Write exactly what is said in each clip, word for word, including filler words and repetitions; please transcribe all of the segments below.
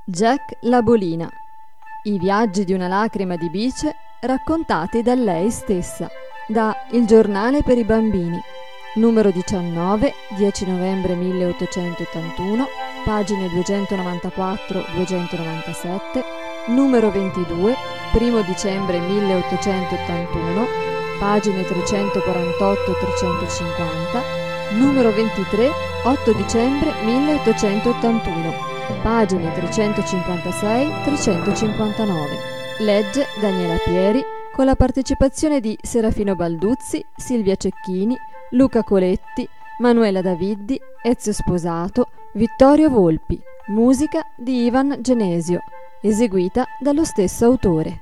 Jack la Bolina. I viaggi di una lacrima di bice raccontati da lei stessa. Da Il Giornale per i bambini, numero diciannove, dieci novembre milleottocentottantuno, pagine duecentonovantaquattro duecentonovantasette, numero ventidue, primo dicembre milleottocentottantuno, pagine trecentoquarantotto trecentocinquanta, numero ventitré, otto dicembre milleottocentottantuno, pagine trecentocinquantasei trecentocinquantanove. Legge Daniela Pieri con la partecipazione di Serafino Balduzzi, Silvia Cecchini, Luca Coletti, Manuela Daviddi, Ezio Sposato, Vittorio Volpi. Musica di Ivan Genesio, eseguita dallo stesso autore.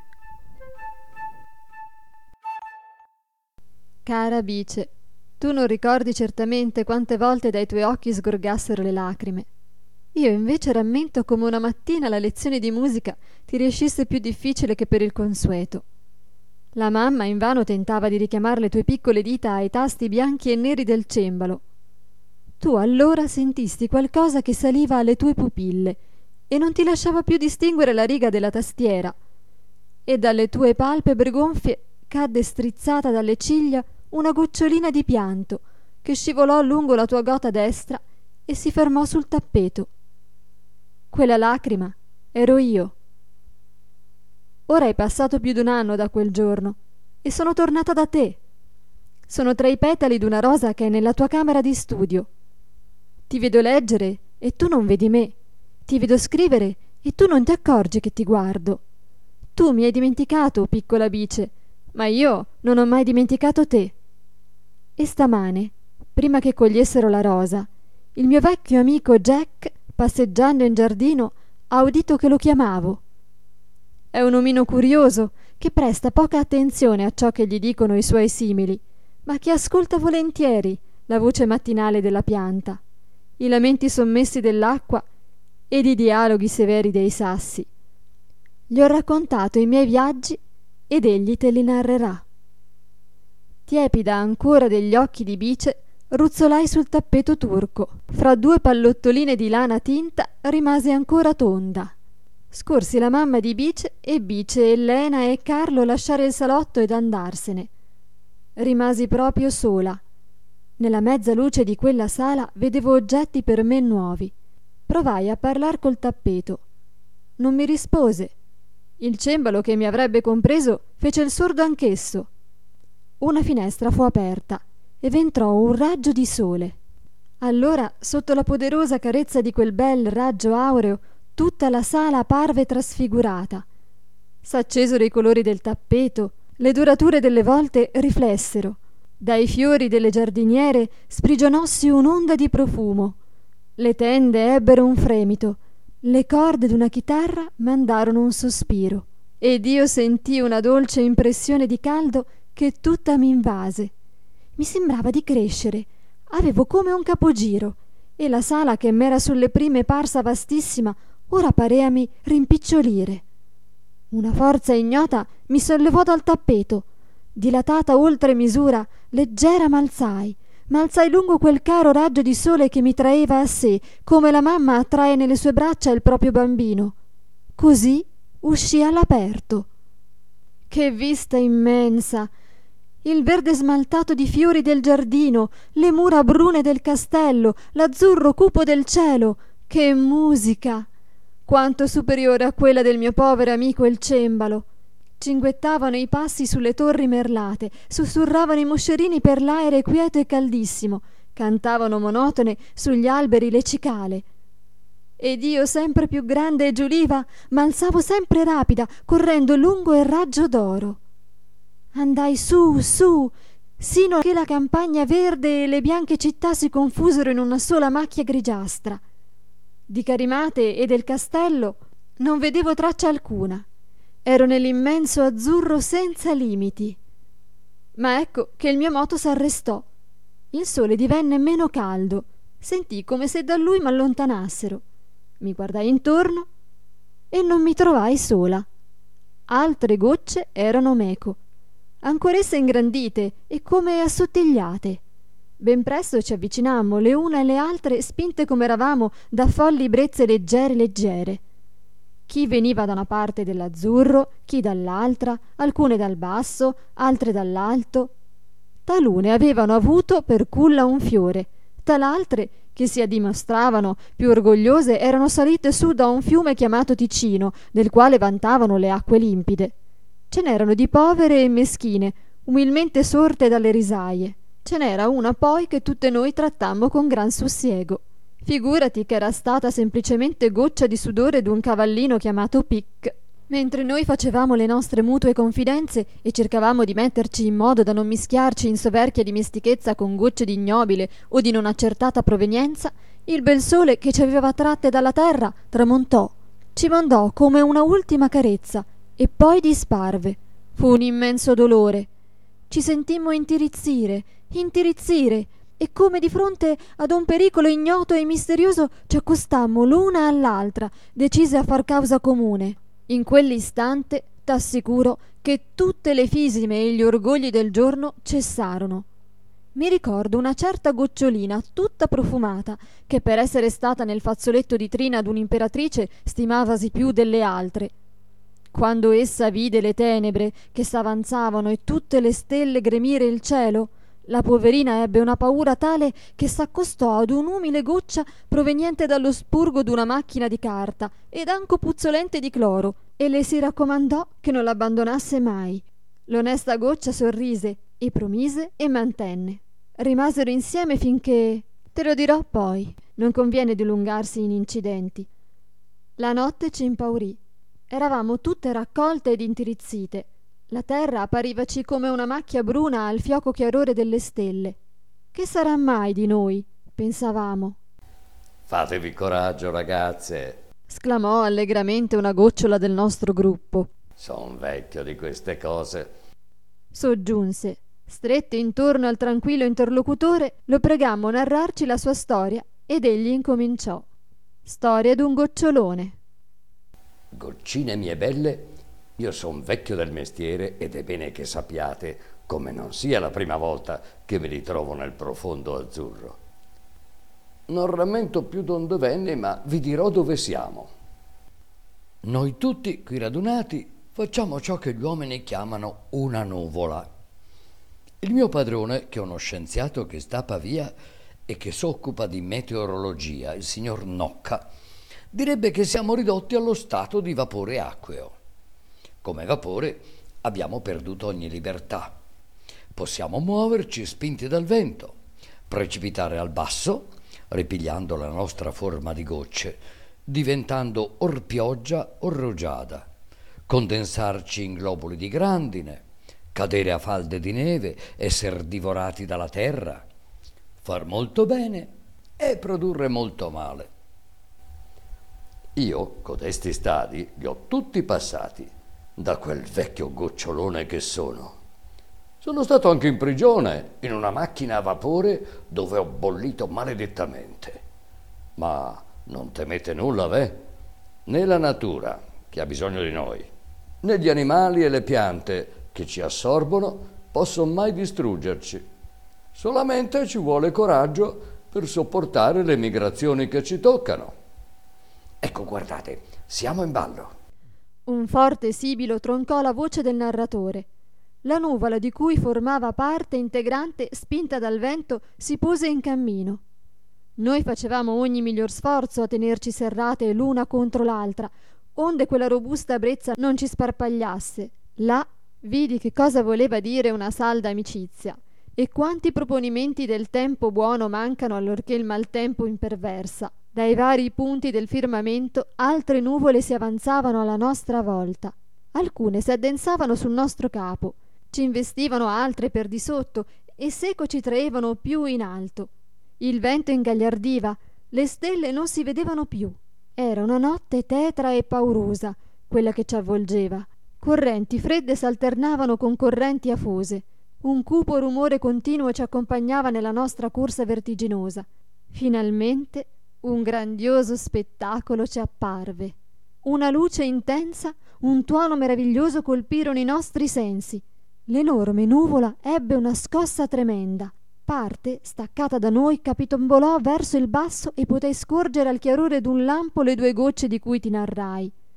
Cara Bice, tu non ricordi certamente quante volte dai tuoi occhi sgorgassero le lacrime. Io invece rammento come una mattina la lezione di musica ti riuscisse più difficile che per il consueto. La mamma invano tentava di richiamare le tue piccole dita ai tasti bianchi e neri del cembalo. Tu allora sentisti qualcosa che saliva alle tue pupille e non ti lasciava più distinguere la riga della tastiera, e dalle tue palpebre gonfie cadde strizzata dalle ciglia una gocciolina di pianto che scivolò lungo la tua gota destra e si fermò sul tappeto. Quella lacrima ero io. Ora è passato più d'un anno da quel giorno e sono tornata da te. Sono tra i petali d'una rosa che è nella tua camera di studio. Ti vedo leggere e tu non vedi me. Ti vedo scrivere e tu non ti accorgi che ti guardo. Tu mi hai dimenticato, piccola Bice, ma io non ho mai dimenticato te. E stamane, prima che cogliessero la rosa, il mio vecchio amico Jack, passeggiando in giardino, ha udito che lo chiamavo. È un omino curioso che presta poca attenzione a ciò che gli dicono i suoi simili, ma che ascolta volentieri la voce mattinale della pianta, i lamenti sommessi dell'acqua ed i dialoghi severi dei sassi. Gli ho raccontato i miei viaggi ed egli te li narrerà. Tiepida ancora degli occhi di Bice, ruzzolai sul tappeto turco. Fra due pallottoline di lana tinta rimase ancora tonda. Scorsi la mamma di Bice e Bice, Elena e Carlo lasciare il salotto ed andarsene. Rimasi proprio sola. Nella mezza luce di quella sala vedevo oggetti per me nuovi. Provai a parlar col tappeto. Non mi rispose. Il cembalo che mi avrebbe compreso fece il sordo anch'esso. Una finestra fu aperta e v'entrò un raggio di sole. Allora, sotto la poderosa carezza di quel bel raggio aureo, tutta la sala parve trasfigurata. S'accesero i colori del tappeto, le dorature delle volte riflessero. Dai fiori delle giardiniere sprigionossi un'onda di profumo. Le tende ebbero un fremito, le corde d'una chitarra mandarono un sospiro, ed io sentii una dolce impressione di caldo che tutta mi invase. Mi sembrava di crescere, avevo come un capogiro, e la sala che m'era sulle prime parsa vastissima ora pareami rimpicciolire. Una forza ignota mi sollevò dal tappeto. Dilatata oltre misura, leggera m'alzai, m'alzai lungo quel caro raggio di sole che mi traeva a sé, come la mamma attrae nelle sue braccia il proprio bambino. Così uscii all'aperto. Che vista immensa! Il verde smaltato di fiori del giardino, le mura brune del castello, l'azzurro cupo del cielo. Che musica! Quanto superiore a quella del mio povero amico il cembalo. Cinguettavano i passi sulle torri merlate, sussurravano i moscerini per l'aere quieto e caldissimo, cantavano monotone sugli alberi le cicale. Ed io, sempre più grande e giuliva, m'alzavo sempre rapida, correndo lungo il raggio d'oro. Andai su, su, sino che la campagna verde e le bianche città si confusero in una sola macchia grigiastra. Di Carimate e del castello non vedevo traccia alcuna. Ero nell'immenso azzurro senza limiti. Ma ecco che il mio moto s'arrestò. Il sole divenne meno caldo. Sentii come se da lui m'allontanassero. Mi guardai intorno e non mi trovai sola. Altre gocce erano meco, ancoresse ingrandite e come assottigliate. Ben presto ci avvicinammo le una e le altre, spinte come eravamo da folli brezze leggere leggere. Chi veniva da una parte dell'azzurro, chi dall'altra, alcune dal basso, altre dall'alto. Talune avevano avuto per culla un fiore, talaltre, che si addimostravano più orgogliose, erano salite su da un fiume chiamato Ticino, del quale vantavano le acque limpide. Ce n'erano di povere e meschine, umilmente sorte dalle risaie. Ce n'era una poi che tutte noi trattammo con gran sussiego. Figurati che era stata semplicemente goccia di sudore d'un cavallino chiamato Pic. Mentre noi facevamo le nostre mutue confidenze e cercavamo di metterci in modo da non mischiarci in soverchia dimestichezza con gocce di ignobile o di non accertata provenienza, il bel sole che ci aveva tratte dalla terra tramontò, ci mandò come una ultima carezza e poi disparve. Fu un immenso dolore. Ci sentimmo intirizzire, intirizzire, e come di fronte ad un pericolo ignoto e misterioso ci accostammo l'una all'altra, decise a far causa comune. In quell'istante t'assicuro che tutte le fisime e gli orgogli del giorno cessarono. Mi ricordo una certa gocciolina tutta profumata, che per essere stata nel fazzoletto di trina d'un'imperatrice stimavasi più delle altre. Quando essa vide le tenebre che s'avanzavano e tutte le stelle gremire il cielo, la poverina ebbe una paura tale che s'accostò ad un'umile goccia proveniente dallo spurgo d'una macchina di carta ed anco puzzolente di cloro, e le si raccomandò che non l'abbandonasse mai. L'onesta goccia sorrise e promise e mantenne. Rimasero insieme finché... te lo dirò poi, non conviene dilungarsi in incidenti. La notte ci impaurì. Eravamo tutte raccolte ed intirizzite. La terra apparivaci come una macchia bruna al fioco chiarore delle stelle. Che sarà mai di noi? Pensavamo. Fatevi coraggio, ragazze, Sclamò allegramente una gocciola del nostro gruppo. son vecchio di queste cose. Soggiunse. Strette intorno al tranquillo interlocutore, lo pregammo narrarci la sua storia ed egli incominciò. Storia d'un gocciolone. Goccine mie belle, io son vecchio del mestiere ed è bene che sappiate come non sia la prima volta che mi ritrovo nel profondo azzurro. Non rammento più donde venni, ma vi dirò dove siamo. Noi tutti qui radunati facciamo ciò che gli uomini chiamano una nuvola. Il mio padrone, che è uno scienziato che sta a Pavia e che s'occupa di meteorologia, il signor Nocca, direbbe che siamo ridotti allo stato di vapore acqueo. Come vapore abbiamo perduto ogni libertà. Possiamo muoverci spinti dal vento, precipitare al basso, ripigliando la nostra forma di gocce, diventando or pioggia or rugiada, condensarci in globuli di grandine, cadere a falde di neve, esser divorati dalla terra, far molto bene e produrre molto male. Io, codesti stadi, li ho tutti passati, da quel vecchio gocciolone che sono. Sono stato anche in prigione, in una macchina a vapore dove ho bollito maledettamente. Ma non temete nulla, ve? Né la natura, che ha bisogno di noi, né gli animali e le piante che ci assorbono possono mai distruggerci. Solamente ci vuole coraggio per sopportare le migrazioni che ci toccano. Ecco, guardate, siamo in ballo. Un forte sibilo troncò la voce del narratore. La nuvola di cui formava parte integrante, spinta dal vento, si pose in cammino. Noi facevamo ogni miglior sforzo a tenerci serrate l'una contro l'altra, onde quella robusta brezza non ci sparpagliasse. Là vidi che cosa voleva dire una salda amicizia, e quanti proponimenti del tempo buono mancano allorché il maltempo imperversa. Dai vari punti del firmamento altre nuvole si avanzavano alla nostra volta. Alcune si addensavano sul nostro capo, ci investivano altre per di sotto e seco ci traevano più in alto. Il vento ingagliardiva, le stelle non si vedevano più. Era una notte tetra e paurosa quella che ci avvolgeva. Correnti fredde s'alternavano con correnti afose. Un cupo rumore continuo ci accompagnava nella nostra corsa vertiginosa. Finalmente un grandioso spettacolo ci apparve. Una luce intensa, un tuono meraviglioso colpirono i nostri sensi. L'enorme nuvola ebbe una scossa tremenda. Parte, staccata da noi, capitombolò verso il basso e potei scorgere al chiarore d'un lampo le due gocce di cui ti narrai.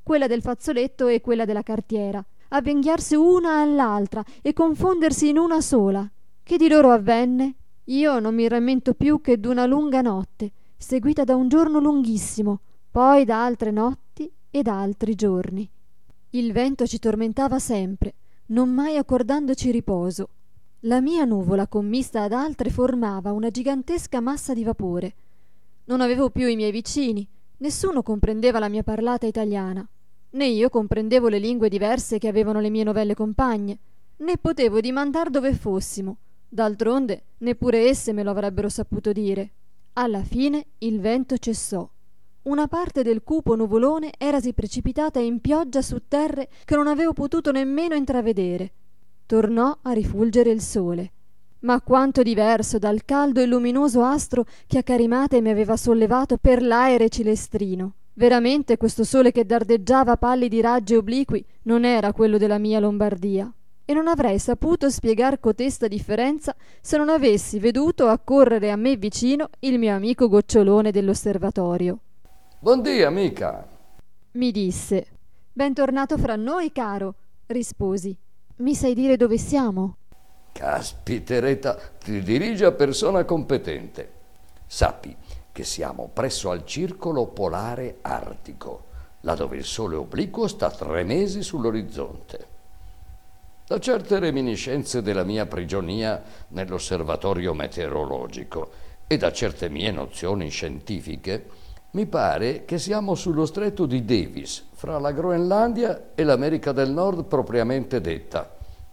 quella del fazzoletto e quella della cartiera, avvinghiarsi una all'altra e confondersi in una sola. Che di loro avvenne? Io non mi rammento più che d'una lunga notte, seguita da un giorno lunghissimo, poi da altre notti e da altri giorni. Il vento ci tormentava sempre, non mai accordandoci riposo. La mia nuvola, commista ad altre, formava una gigantesca massa di vapore. Non avevo più i miei vicini, nessuno comprendeva la mia parlata italiana, né io comprendevo le lingue diverse che avevano le mie novelle compagne, né potevo dimandar dove fossimo. D'altronde neppure esse me lo avrebbero saputo dire. Alla fine il vento cessò. Una parte del cupo nuvolone erasi precipitata in pioggia su terre che non avevo potuto nemmeno intravedere. Tornò a rifulgere il sole. Ma quanto diverso dal caldo e luminoso astro che a Carimate mi aveva sollevato per l'aere cilestrino. Veramente questo sole che dardeggiava pallidi raggi obliqui non era quello della mia Lombardia. E non avrei saputo spiegar cotesta differenza se non avessi veduto accorrere a me vicino il mio amico gocciolone dell'osservatorio. «Buondì, amica!» mi disse. «Bentornato fra noi, caro», risposi. «Mi sai dire dove siamo?» «Caspiteretta, ti dirige a persona competente. Sappi che siamo presso al circolo polare artico, là dove il sole obliquo sta tre mesi sull'orizzonte. Da certe reminiscenze della mia prigionia nell'osservatorio meteorologico e da certe mie nozioni scientifiche, mi pare che siamo sullo stretto di Davis, fra la Groenlandia e l'America del Nord propriamente detta.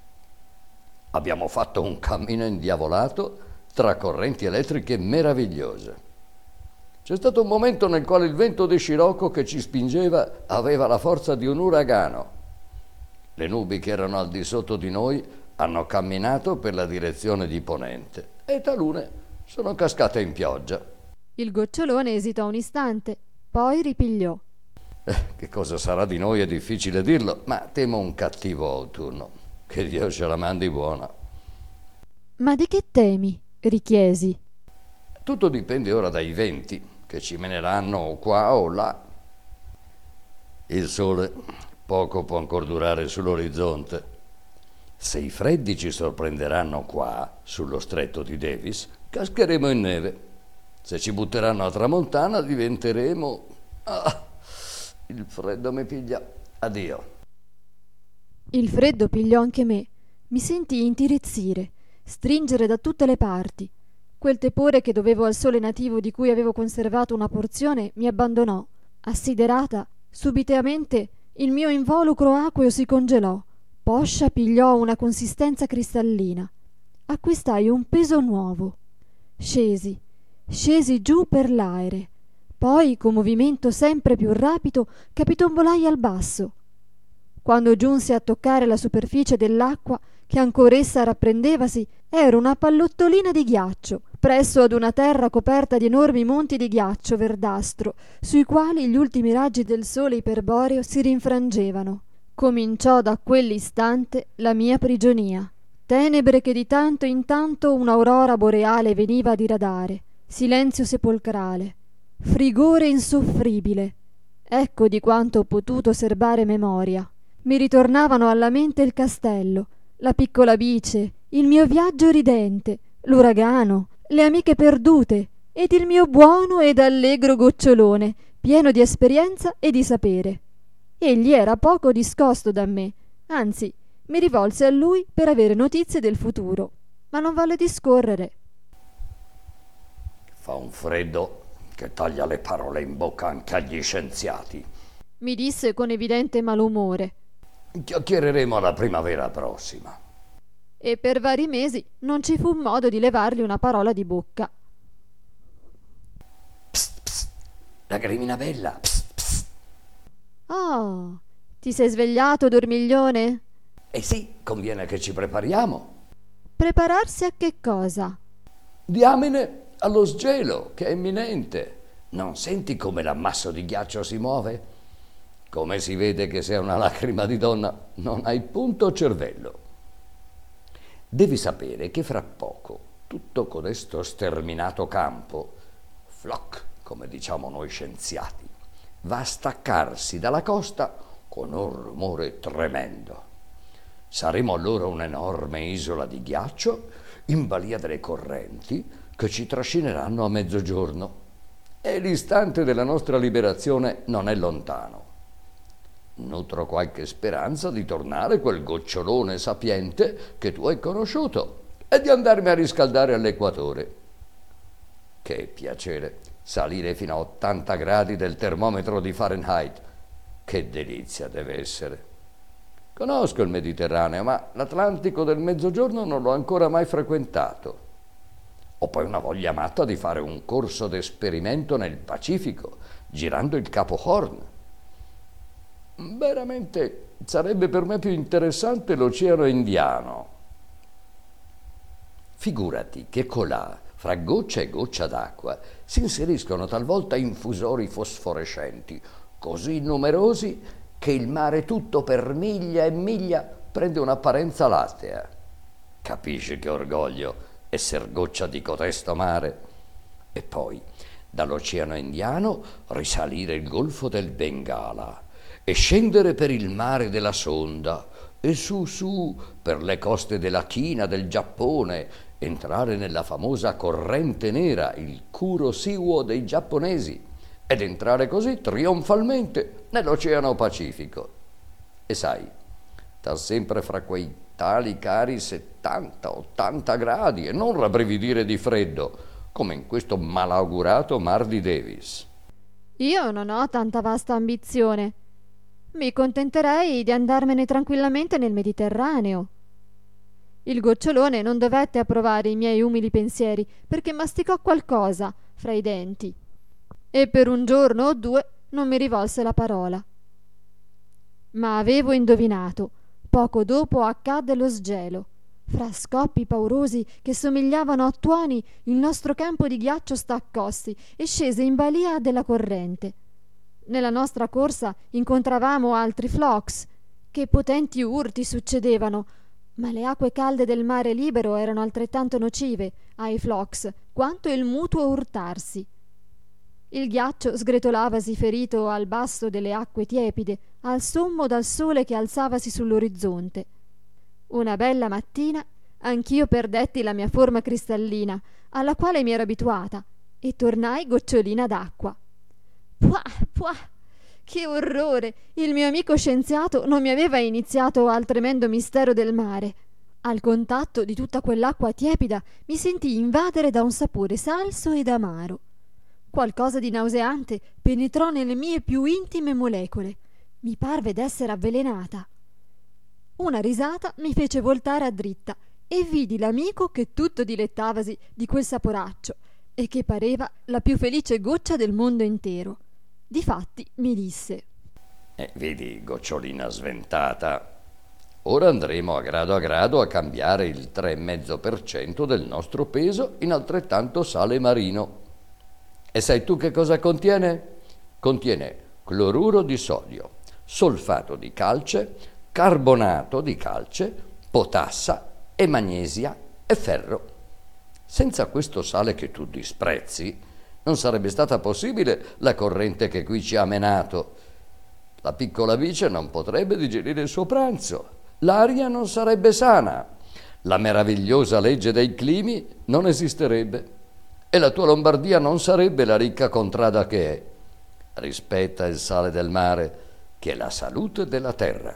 Abbiamo fatto un cammino indiavolato tra correnti elettriche meravigliose. C'è stato un momento nel quale il vento di scirocco che ci spingeva aveva la forza di un uragano. Le nubi che erano al di sotto di noi hanno camminato per la direzione di ponente e talune sono cascate in pioggia». Il gocciolone esitò un istante, poi ripigliò. Eh, che cosa sarà di noi è difficile dirlo, ma temo un cattivo autunno. Che Dio ce la mandi buona. «Ma di che temi?» richiesi. Tutto dipende ora dai venti, che ci meneranno qua o là. Il sole poco può ancora durare sull'orizzonte. Se i freddi ci sorprenderanno qua, sullo stretto di Davis, cascheremo in neve. Se ci butteranno a tramontana diventeremo... Ah, il freddo mi piglia. Addio. Il freddo pigliò anche me. Mi sentii intirizzire, stringere da tutte le parti. Quel tepore che dovevo al sole nativo di cui avevo conservato una porzione mi abbandonò. Assiderata, subitamente il mio involucro acqueo si congelò. Poscia pigliò una consistenza cristallina. Acquistai un peso nuovo. Scesi. Scesi giù per l'aere, poi con movimento sempre più rapido capitombolai al basso. Quando giunsi a toccare la superficie dell'acqua, che anch'essa rapprendevasi, ero una pallottolina di ghiaccio, presso ad una terra coperta di enormi monti di ghiaccio verdastro, sui quali gli ultimi raggi del sole iperboreo si rinfrangevano. Cominciò da quell'istante la mia prigionia. Tenebre che di tanto in tanto un'aurora boreale veniva a diradare. Silenzio sepolcrale, frigore insoffribile. Ecco di quanto ho potuto serbare memoria. Mi ritornavano alla mente il castello, la piccola bice, il mio viaggio ridente, l'uragano, le amiche perdute ed il mio buono ed allegro gocciolone, pieno di esperienza e di sapere. Egli era poco discosto da me, anzi mi rivolse a lui per avere notizie del futuro, ma non volle discorrere. Fa un freddo che taglia le parole in bocca anche agli scienziati, mi disse con evidente malumore. Chiacchiereremo alla primavera prossima. E per vari mesi non ci fu modo di levargli una parola di bocca. Psst, psst, la grimina bella. Psst, psst. Oh, ti sei svegliato, dormiglione? Eh sì, conviene che ci prepariamo. Prepararsi a che cosa? Diamine allo sgelo, che è imminente. Non senti come l'ammasso di ghiaccio si muove? Come si vede che sei una lacrima di donna, non hai punto cervello. Devi sapere che fra poco tutto codesto sterminato campo, floc, come diciamo noi scienziati, va a staccarsi dalla costa con un rumore tremendo. Saremo allora un'enorme isola di ghiaccio in balia delle correnti che ci trascineranno a mezzogiorno e l'istante della nostra liberazione non è lontano. Nutro qualche speranza di tornare quel gocciolone sapiente che tu hai conosciuto e di andarmi a riscaldare all'equatore. Che piacere salire fino a ottanta gradi del termometro di Fahrenheit. Che delizia deve essere. Conosco il Mediterraneo, ma l'Atlantico del Mezzogiorno non l'ho ancora mai frequentato. Ho poi una voglia matta di fare un corso d'esperimento nel Pacifico, girando il Capo Horn. Veramente sarebbe per me più interessante l'Oceano Indiano. Figurati che colà, fra goccia e goccia d'acqua, si inseriscono talvolta infusori fosforescenti, così numerosi che il mare tutto per miglia e miglia prende un'apparenza lattea. Capisci che orgoglio esser goccia di cotesto mare? E poi, dall'Oceano Indiano, risalire il Golfo del Bengala e scendere per il mare della Sonda e su su per le coste della Cina, del Giappone, entrare nella famosa corrente nera, il Kurosiwo dei giapponesi, ed entrare così trionfalmente nell'Oceano Pacifico. E sai, sta sempre fra quei tali cari settanta ottanta gradi e non rabbrividire di freddo, come in questo malaugurato Mar di Davis. Io non ho tanta vasta ambizione. Mi contenterei di andarmene tranquillamente nel Mediterraneo. Il gocciolone non dovette approvare i miei umili pensieri perché masticò qualcosa fra i denti e per un giorno o due non mi rivolse la parola. Ma avevo indovinato. Poco dopo accadde lo sgelo. Fra scoppi paurosi che somigliavano a tuoni, il nostro campo di ghiaccio staccossi e scese in balia della corrente. Nella nostra corsa incontravamo altri flocs. Che potenti urti succedevano, ma le acque calde del mare libero erano altrettanto nocive ai flocs quanto il mutuo urtarsi. Il ghiaccio sgretolavasi ferito al basso delle acque tiepide, al sommo dal sole che alzavasi sull'orizzonte. Una bella mattina anch'io perdetti la mia forma cristallina, alla quale mi ero abituata, e tornai gocciolina d'acqua. Puah, puah! Che orrore! Il mio amico scienziato non mi aveva iniziato al tremendo mistero del mare. Al contatto di tutta quell'acqua tiepida mi sentii invadere da un sapore salso ed amaro. Qualcosa di nauseante penetrò nelle mie più intime molecole. Mi parve d'essere avvelenata. Una risata mi fece voltare a dritta e vidi l'amico che tutto dilettavasi di quel saporaccio e che pareva la più felice goccia del mondo intero. Difatti mi disse: eh, vedi, gocciolina sventata, ora andremo a grado a grado a cambiare il tre virgola cinque per cento del nostro peso in altrettanto sale marino. E sai tu che cosa contiene? Contiene cloruro di sodio, solfato di calce, carbonato di calce, potassa e magnesia e ferro. Senza questo sale che tu disprezzi, non sarebbe stata possibile la corrente che qui ci ha menato. La piccola bice non potrebbe digerire il suo pranzo, l'aria non sarebbe sana, la meravigliosa legge dei climi non esisterebbe e la tua Lombardia non sarebbe la ricca contrada che è. Rispetta il sale del mare, che è la salute della terra.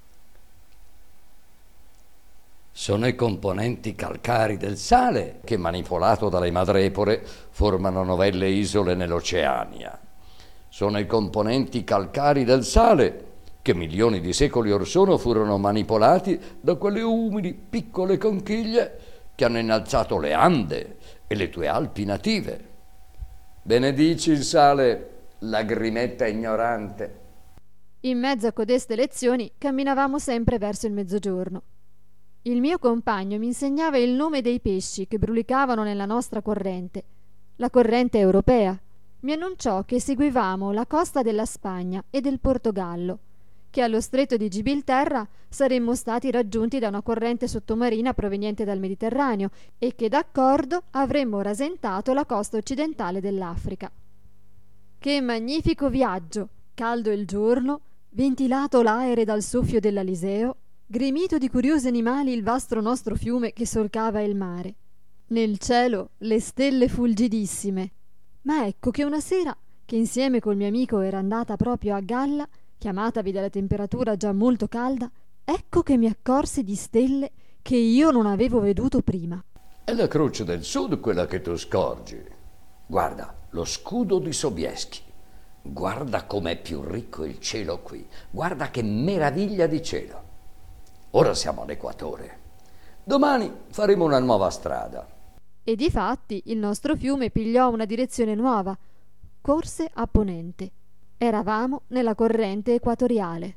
Sono i componenti calcari del sale che, manipolato dalle madrepore, formano novelle isole nell'Oceania. Sono i componenti calcari del sale che milioni di secoli or sono furono manipolati da quelle umili piccole conchiglie che hanno innalzato le Ande e le tue Alpi native. Benedici il sale, lagrimetta ignorante. In mezzo a codeste lezioni camminavamo sempre verso il mezzogiorno. Il mio compagno mi insegnava il nome dei pesci che brulicavano nella nostra corrente, la corrente europea. Mi annunciò che seguivamo la costa della Spagna e del Portogallo, che allo stretto di Gibilterra saremmo stati raggiunti da una corrente sottomarina proveniente dal Mediterraneo e che d'accordo avremmo rasentato la costa occidentale dell'Africa. Che magnifico viaggio! Caldo il giorno, ventilato l'aere dal soffio dell'Aliseo, gremito di curiosi animali il vasto nostro fiume che solcava il mare. Nel cielo le stelle fulgidissime. Ma ecco che una sera, che insieme col mio amico era andata proprio a galla, chiamatavi dalla temperatura già molto calda, ecco che mi accorsi di stelle che io non avevo veduto prima. È la croce del sud quella che tu scorgi. Guarda, lo scudo di Sobieski. Guarda com'è più ricco il cielo qui. Guarda che meraviglia di cielo. Ora siamo all'equatore. Domani faremo una nuova strada. E difatti il nostro fiume pigliò una direzione nuova, corse a ponente. Eravamo nella corrente equatoriale.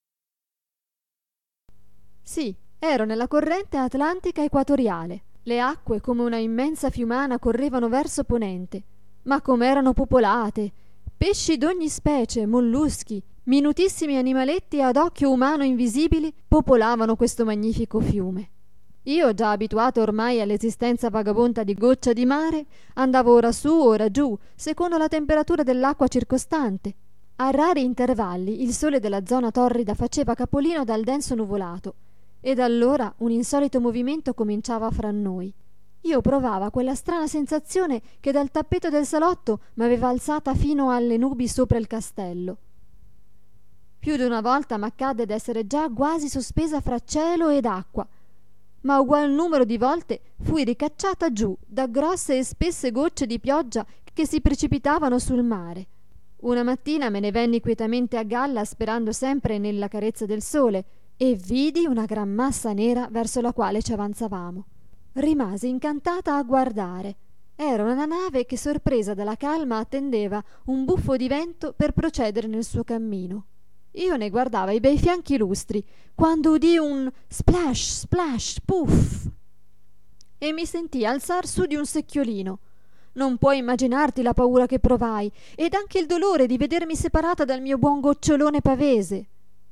Sì, ero nella corrente atlantica equatoriale. Le acque come una immensa fiumana correvano verso ponente, ma com'erano popolate! Pesci d'ogni specie, molluschi, minutissimi animaletti ad occhio umano invisibili popolavano questo magnifico fiume. Io, già abituato ormai all'esistenza vagabonda di goccia di mare, andavo ora su, ora giù, secondo la temperatura dell'acqua circostante. A rari intervalli il sole della zona torrida faceva capolino dal denso nuvolato, ed allora un insolito movimento cominciava fra noi. Io provava quella strana sensazione che dal tappeto del salotto m'aveva alzata fino alle nubi sopra il castello. Più di una volta m'accadde d'essere già quasi sospesa fra cielo ed acqua, ma ugual numero di volte fui ricacciata giù da grosse e spesse gocce di pioggia che si precipitavano sul mare. Una mattina me ne venni quietamente a galla sperando sempre nella carezza del sole e vidi una gran massa nera verso la quale ci avanzavamo. Rimasi incantata a guardare. Era una nave che, sorpresa dalla calma, attendeva un buffo di vento per procedere nel suo cammino. Io ne guardava i bei fianchi lustri, quando udii un splash, splash, puff, e mi sentii alzar su di un secchiolino. Non puoi immaginarti la paura che provai, ed anche il dolore di vedermi separata dal mio buon gocciolone pavese.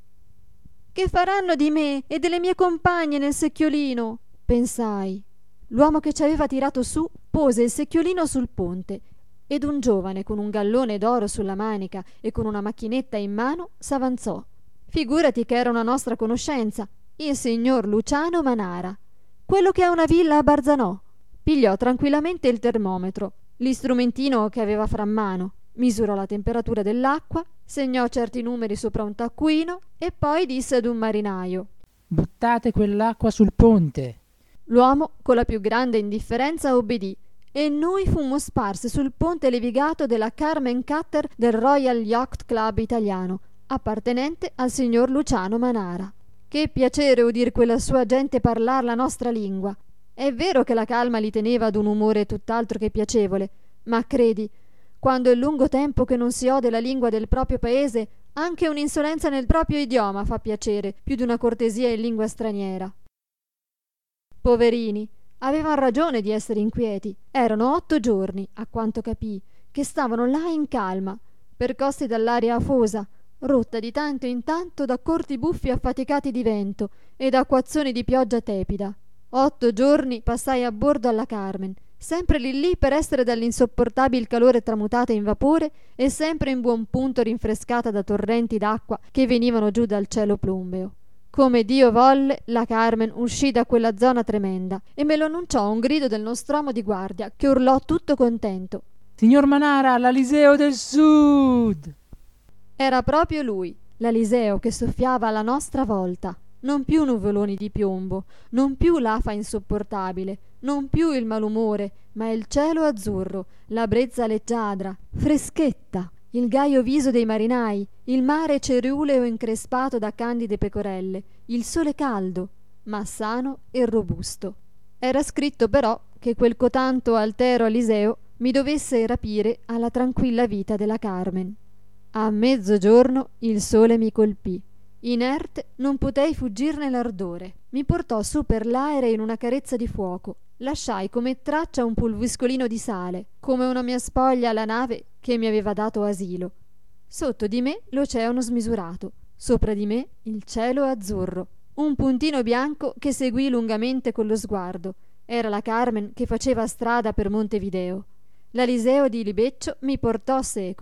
Che faranno di me e delle mie compagne nel secchiolino? Pensai. L'uomo che ci aveva tirato su pose il secchiolino sul ponte ed un giovane con un gallone d'oro sulla manica e con una macchinetta in mano s'avanzò. Figurati che era una nostra conoscenza, il signor Luciano Manara, quello che ha una villa a Barzanò. Pigliò tranquillamente il termometro, l'istrumentino che aveva fra mano, misurò la temperatura dell'acqua, segnò certi numeri sopra un taccuino e poi disse ad un marinaio: «Buttate quell'acqua sul ponte». L'uomo, con la più grande indifferenza, obbedì, e noi fummo sparse sul ponte levigato della Carmen Cutter del Royal Yacht Club italiano, appartenente al signor Luciano Manara. Che piacere udir quella sua gente parlar la nostra lingua. È vero che la calma li teneva ad un umore tutt'altro che piacevole, ma credi, quando è lungo tempo che non si ode la lingua del proprio paese, anche un'insolenza nel proprio idioma fa piacere più di una cortesia in lingua straniera. Poverini, avevan ragione di essere inquieti. Erano otto giorni, a quanto capii, che stavano là in calma, percossi dall'aria afosa, rotta di tanto in tanto da corti buffi affaticati di vento e da acquazzoni di pioggia tepida. Otto giorni passai a bordo alla Carmen, sempre lì lì per essere dall'insopportabile calore tramutata in vapore e sempre in buon punto rinfrescata da torrenti d'acqua che venivano giù dal cielo plumbeo. Come Dio volle, la Carmen uscì da quella zona tremenda e me lo annunciò un grido del nostromo di guardia, che urlò tutto contento: «Signor Manara, l'Aliseo del Sud!» Era proprio lui, l'Aliseo, che soffiava alla nostra volta. Non più nuvoloni di piombo, non più l'afa insopportabile, non più il malumore, ma il cielo azzurro, la brezza leggiadra, freschetta, il gaio viso dei marinai, il mare ceruleo increspato da candide pecorelle, il sole caldo, ma sano e robusto. Era scritto però che quel cotanto altero Aliseo mi dovesse rapire alla tranquilla vita della Carmen. A mezzogiorno il sole mi colpì. Inerte non potei fuggirne l'ardore. Mi portò su per l'aere in una carezza di fuoco. Lasciai come traccia un pulviscolino di sale, come una mia spoglia alla nave che mi aveva dato asilo. Sotto di me l'oceano smisurato, sopra di me il cielo azzurro, un puntino bianco che seguì lungamente con lo sguardo. Era la Carmen che faceva strada per Montevideo. L'Aliseo di Libeccio mi portò seco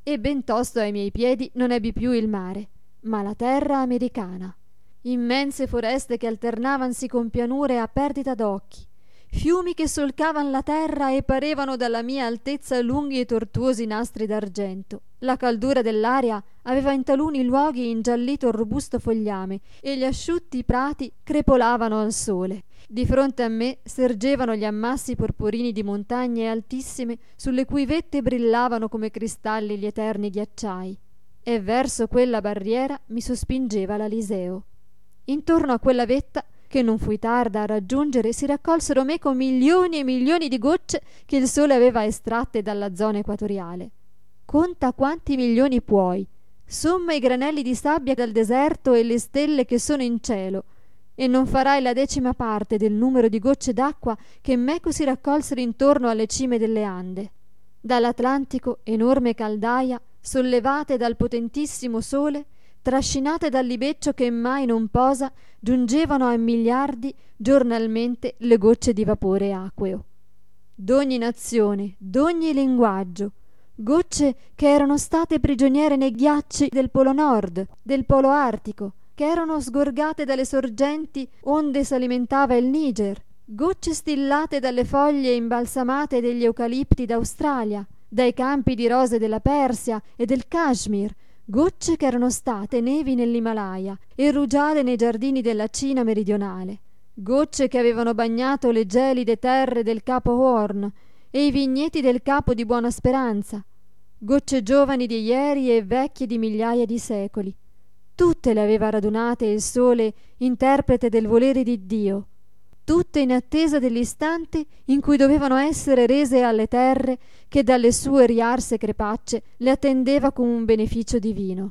e bentosto ai miei piedi non ebbi più il mare, ma la terra americana. Immense foreste che alternavansi con pianure a perdita d'occhi, fiumi che solcavan la terra e parevano dalla mia altezza lunghi e tortuosi nastri d'argento. La caldura dell'aria aveva in taluni luoghi ingiallito il robusto fogliame e gli asciutti prati crepolavano al sole. Di fronte a me sergevano gli ammassi porporini di montagne altissime sulle cui vette brillavano come cristalli gli eterni ghiacciai, e verso quella barriera mi sospingeva l'Aliseo. Intorno a quella vetta, che non fui tarda a raggiungere, si raccolsero meco milioni e milioni di gocce che il sole aveva estratte dalla zona equatoriale. Conta quanti milioni puoi, somma i granelli di sabbia dal deserto e le stelle che sono in cielo, e non farai la decima parte del numero di gocce d'acqua che meco si raccolsero intorno alle cime delle Ande. Dall'Atlantico, enorme caldaia, sollevate dal potentissimo sole, trascinate dal libeccio che mai non posa, giungevano a miliardi giornalmente le gocce di vapore acqueo. D'ogni nazione, d'ogni linguaggio, gocce che erano state prigioniere nei ghiacci del Polo Nord, del Polo Artico, che erano sgorgate dalle sorgenti onde s'alimentava il Niger, gocce stillate dalle foglie imbalsamate degli eucalipti d'Australia, dai campi di rose della Persia e del Kashmir, gocce che erano state nevi nell'Himalaya e rugiade nei giardini della Cina meridionale, gocce che avevano bagnato le gelide terre del Capo Horn e i vigneti del Capo di Buona Speranza, gocce giovani di ieri e vecchie di migliaia di secoli. Tutte le aveva radunate il sole, interprete del volere di Dio, tutte in attesa dell'istante in cui dovevano essere rese alle terre che dalle sue riarse crepacce le attendeva come un beneficio divino.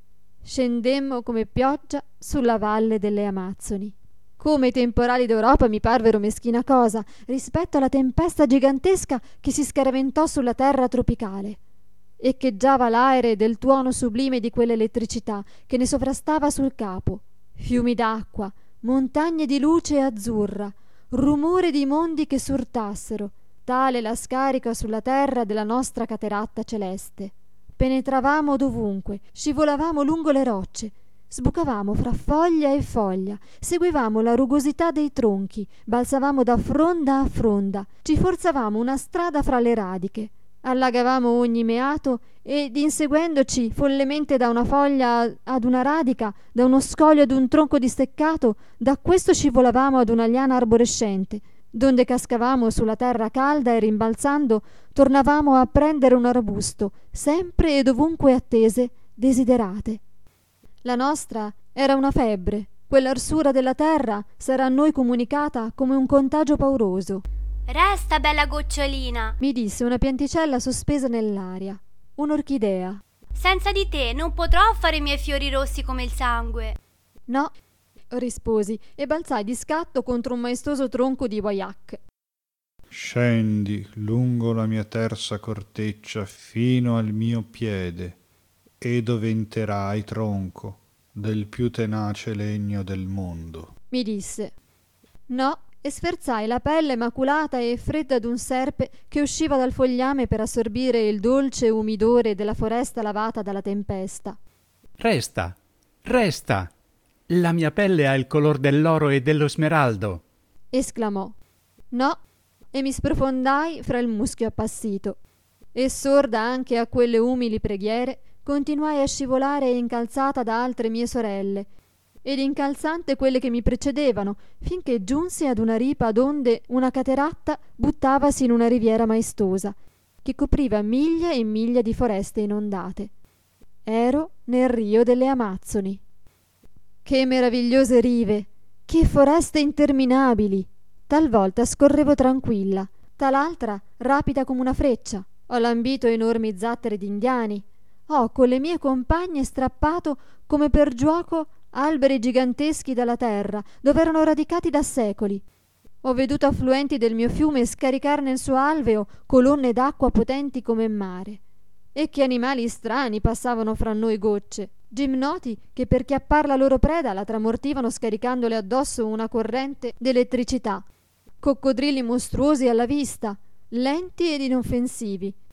Scendemmo come pioggia sulla valle delle Amazzoni. Come i temporali d'Europa mi parvero meschina cosa rispetto alla tempesta gigantesca che si scaraventò sulla terra tropicale. Echeggiava l'aere del tuono sublime di quell'elettricità che ne sovrastava sul capo, fiumi d'acqua, montagne di luce azzurra, rumore di mondi che surtassero, tale la scarica sulla terra della nostra cateratta celeste. Penetravamo dovunque, scivolavamo lungo le rocce, sbucavamo fra foglia e foglia, seguivamo la rugosità dei tronchi, balzavamo da fronda a fronda, ci forzavamo una strada fra le radiche, allagavamo ogni meato ed inseguendoci follemente da una foglia ad una radica, da uno scoglio ad un tronco disteccato, da questo scivolavamo ad una liana arborescente, donde cascavamo sulla terra calda e rimbalzando tornavamo a prendere un arbusto, sempre e dovunque attese, desiderate. La nostra era una febbre, quell'arsura della terra s'era a noi comunicata come un contagio pauroso. «Resta, bella gocciolina», mi disse una pianticella sospesa nell'aria, un'orchidea. «Senza di te non potrò fare i miei fiori rossi come il sangue». «No», risposi e balzai di scatto contro un maestoso tronco di guaiac. «Scendi lungo la mia terza corteccia fino al mio piede e diventerai tronco del più tenace legno del mondo», mi disse. «No», e sferzai la pelle maculata e fredda d'un serpe che usciva dal fogliame per assorbire il dolce umidore della foresta lavata dalla tempesta. «Resta, resta! La mia pelle ha il color dell'oro e dello smeraldo!» esclamò. «No», e mi sprofondai fra il muschio appassito. E sorda anche a quelle umili preghiere, continuai a scivolare incalzata da altre mie sorelle, ed incalzante quelle che mi precedevano, finché giunsi ad una ripa donde una cateratta buttavasi in una riviera maestosa, che copriva miglia e miglia di foreste inondate. Ero nel Rio delle Amazzoni. Che meravigliose rive! Che foreste interminabili! Talvolta scorrevo tranquilla, tal'altra rapida come una freccia. Ho lambito enormi zattere d'indiani. Ho con le mie compagne strappato, come per giuoco, alberi giganteschi dalla terra, dove erano radicati da secoli. Ho veduto affluenti del mio fiume scaricar nel suo alveo colonne d'acqua potenti come mare. E che animali strani passavano fra noi gocce, gimnoti che per chiappar la loro preda la tramortivano scaricandole addosso una corrente d'elettricità, coccodrilli mostruosi alla vista, lenti ed inoffensivi,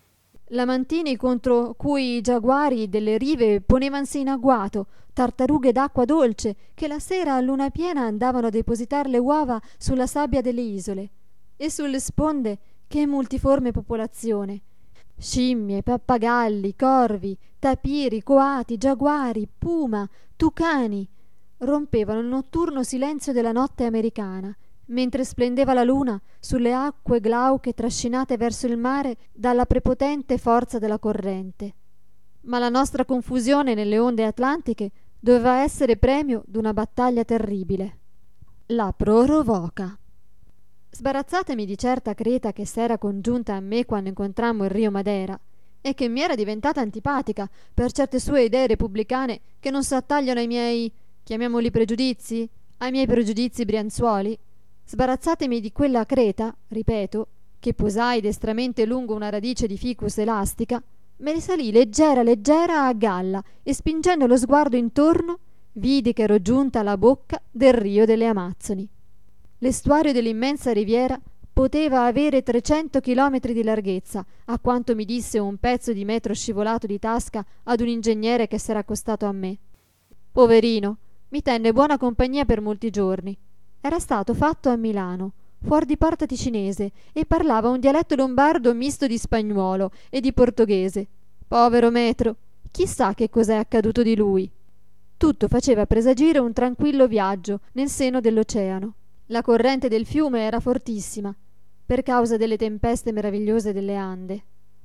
lamantini contro cui i giaguari delle rive ponevansi in agguato, tartarughe d'acqua dolce che la sera a luna piena andavano a depositar le uova sulla sabbia delle isole, e sulle sponde che multiforme popolazione, scimmie, pappagalli, corvi, tapiri, coati, giaguari, puma, tucani, rompevano il notturno silenzio della notte americana, mentre splendeva la luna sulle acque glauche trascinate verso il mare dalla prepotente forza della corrente. Ma la nostra confusione nelle onde atlantiche doveva essere premio d'una battaglia terribile. La Prorovoca. Sbarazzatemi di certa creta che s'era congiunta a me quando incontrammo il Rio Madera e che mi era diventata antipatica per certe sue idee repubblicane che non s'attagliano ai miei, chiamiamoli pregiudizi, ai miei pregiudizi brianzuoli. Sbarazzatemi di quella creta, ripeto, che posai destramente lungo una radice di ficus elastica, me ne salì leggera leggera a galla e spingendo lo sguardo intorno vidi che ero giunta alla bocca del Rio delle Amazzoni. L'estuario dell'immensa riviera poteva avere trecento chilometri di larghezza, a quanto mi disse un pezzo di metro scivolato di tasca ad un ingegnere che s'era accostato a me. Poverino, mi tenne buona compagnia per molti giorni. Era stato fatto a Milano, fuor di porta ticinese, e parlava un dialetto lombardo misto di spagnuolo e di portoghese. Povero metro, chissà che cos'è accaduto di lui. Tutto faceva presagire un tranquillo viaggio nel seno dell'oceano. La corrente del fiume era fortissima, per causa delle tempeste meravigliose delle Ande.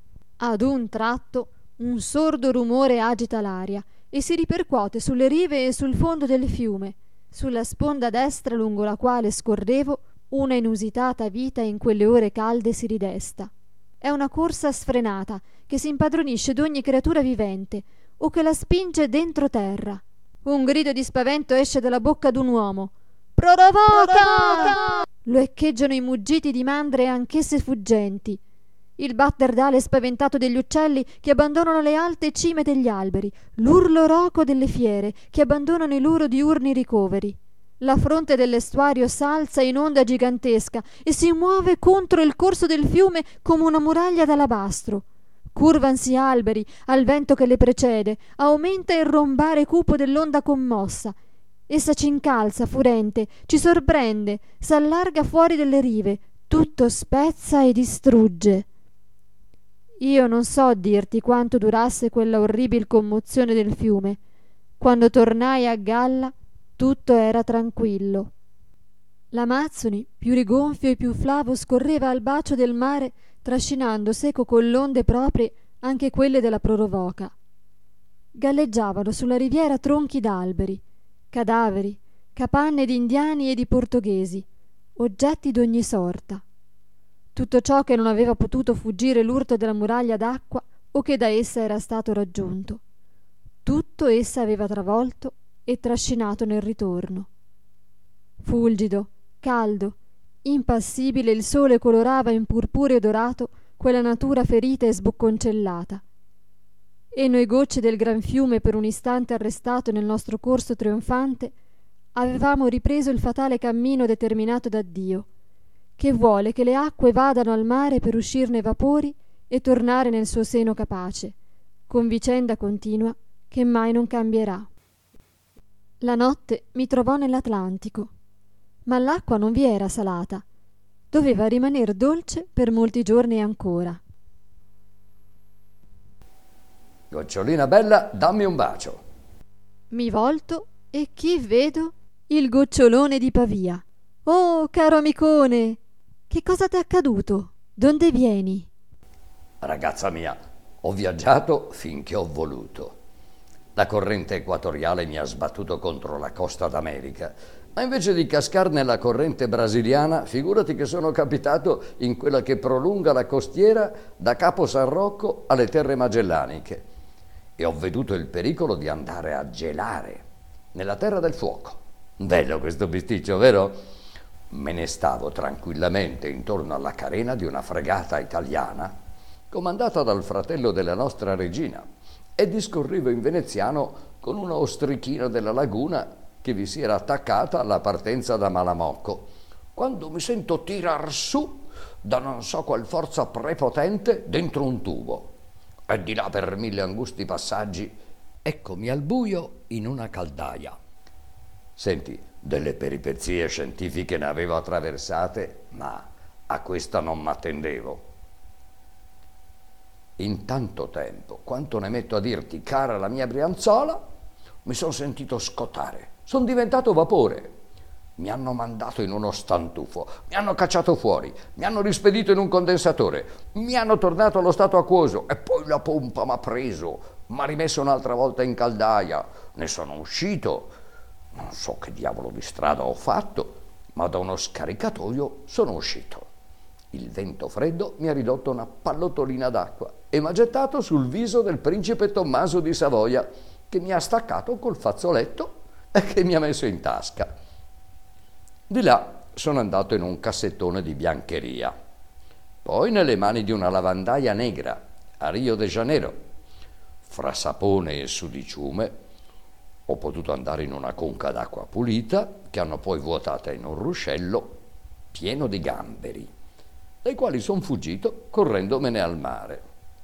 Ad un tratto un sordo rumore agita l'aria e si ripercuote sulle rive e sul fondo del fiume, sulla sponda destra lungo la quale scorrevo una inusitata vita in quelle ore calde si ridesta. È una corsa sfrenata che si impadronisce d'ogni creatura vivente o che la spinge dentro terra. Un grido di spavento esce dalla bocca d'un uomo. Prorovoca! Lo echeggiano i muggiti di mandre anch'esse fuggenti, il batter d'ale spaventato degli uccelli che abbandonano le alte cime degli alberi, l'urlo roco delle fiere che abbandonano i loro diurni ricoveri. La fronte dell'estuario s'alza in onda gigantesca e si muove contro il corso del fiume come una muraglia d'alabastro. Curvansi alberi al vento che le precede, aumenta il rombare cupo dell'onda commossa. Essa c'incalza furente, ci sorprende, s'allarga fuori delle rive, tutto spezza e distrugge. Io non so dirti quanto durasse quella orribil commozione del fiume. Quando tornai a galla tutto era tranquillo. L'Amazzoni, più rigonfio e più flavo, scorreva al bacio del mare, trascinando seco con l'onde proprie anche quelle della Prorovoca. Galleggiavano sulla riviera tronchi d'alberi, cadaveri, capanne di indiani e di portoghesi, oggetti d'ogni sorta. Tutto ciò che non aveva potuto fuggire l'urto della muraglia d'acqua o che da essa era stato raggiunto. Tutto essa aveva travolto e trascinato nel ritorno. Fulgido, caldo, impassibile il sole colorava in purpureo dorato quella natura ferita e sbocconcellata. E noi gocce del gran fiume, per un istante arrestato nel nostro corso trionfante, avevamo ripreso il fatale cammino determinato da Dio, che vuole che le acque vadano al mare per uscirne vapori e tornare nel suo seno capace, con vicenda continua che mai non cambierà. La notte mi trovò nell'Atlantico, ma l'acqua non vi era salata, doveva rimaner dolce per molti giorni ancora. Gocciolina bella, dammi un bacio. Mi volto e chi vedo? Il gocciolone di Pavia. Oh, caro amicone, che cosa t'è accaduto? Donde vieni? Ragazza mia, ho viaggiato finché ho voluto. La corrente equatoriale mi ha sbattuto contro la costa d'America, ma invece di cascar nella corrente brasiliana, figurati che sono capitato in quella che prolunga la costiera da Capo San Rocco alle Terre Magellaniche e ho veduto il pericolo di andare a gelare nella Terra del Fuoco. Bello questo bisticcio, vero? Me ne stavo tranquillamente intorno alla carena di una fregata italiana comandata dal fratello della nostra regina e discorrevo in veneziano con una ostrichina della laguna che vi si era attaccata alla partenza da Malamocco, quando mi sento tirar su da non so qual forza prepotente dentro un tubo. e di là per mille angusti passaggi, eccomi al buio in una caldaia. Senti, delle peripezie scientifiche ne avevo attraversate, ma a questa non m'attendevo. In tanto tempo, quanto ne metto a dirti, cara la mia Brianzola, mi sono sentito scottare, sono diventato vapore. Mi hanno mandato in uno stantufo, mi hanno cacciato fuori, mi hanno rispedito in un condensatore, mi hanno tornato allo stato acquoso e poi la pompa m'ha preso, m'ha rimesso un'altra volta in caldaia, ne sono uscito, non so che diavolo di strada ho fatto, ma da uno scaricatoio sono uscito. Il vento freddo mi ha ridotto una pallottolina d'acqua e mi ha gettato sul viso del principe Tommaso di Savoia, che mi ha staccato col fazzoletto e che mi ha messo in tasca. Di là sono andato in un cassettone di biancheria, poi nelle mani di una lavandaia negra a Rio de Janeiro. Fra sapone e sudiciume ho potuto andare in una conca d'acqua pulita che hanno poi vuotata in un ruscello pieno di gamberi, dai quali son fuggito correndomene al mare.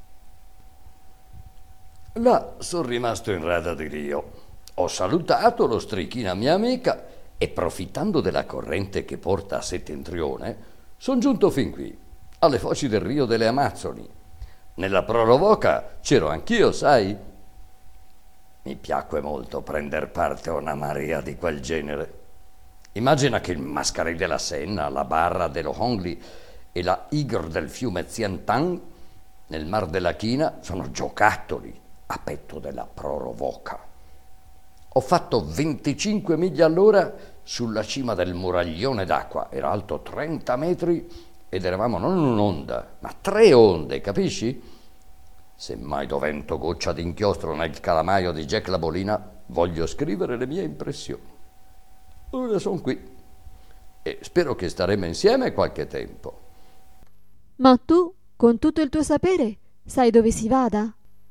Là sono rimasto in rada di Rio. Ho salutato l'ostrichina mia amica e, approfittando della corrente che porta a settentrione, son giunto fin qui, alle foci del Rio delle Amazzoni. Nella Prorovoca c'ero anch'io, sai? Mi piacque molto prender parte a una marea di quel genere. Immagina che il Mascarell della Senna, la Barra dello Hongli e la Igor del fiume Xiantang nel Mar della China sono giocattoli a petto della Prorovoca. Ho fatto venticinque miglia all'ora sulla cima del muraglione d'acqua, era alto trenta metri ed eravamo non un'onda, ma tre onde, capisci? Se mai dovento goccia d'inchiostro nel calamaio di Jack la Bolina, voglio scrivere le mie impressioni. Ora sono qui e spero che staremo insieme qualche tempo. Ma tu, con tutto il tuo sapere, sai dove si vada?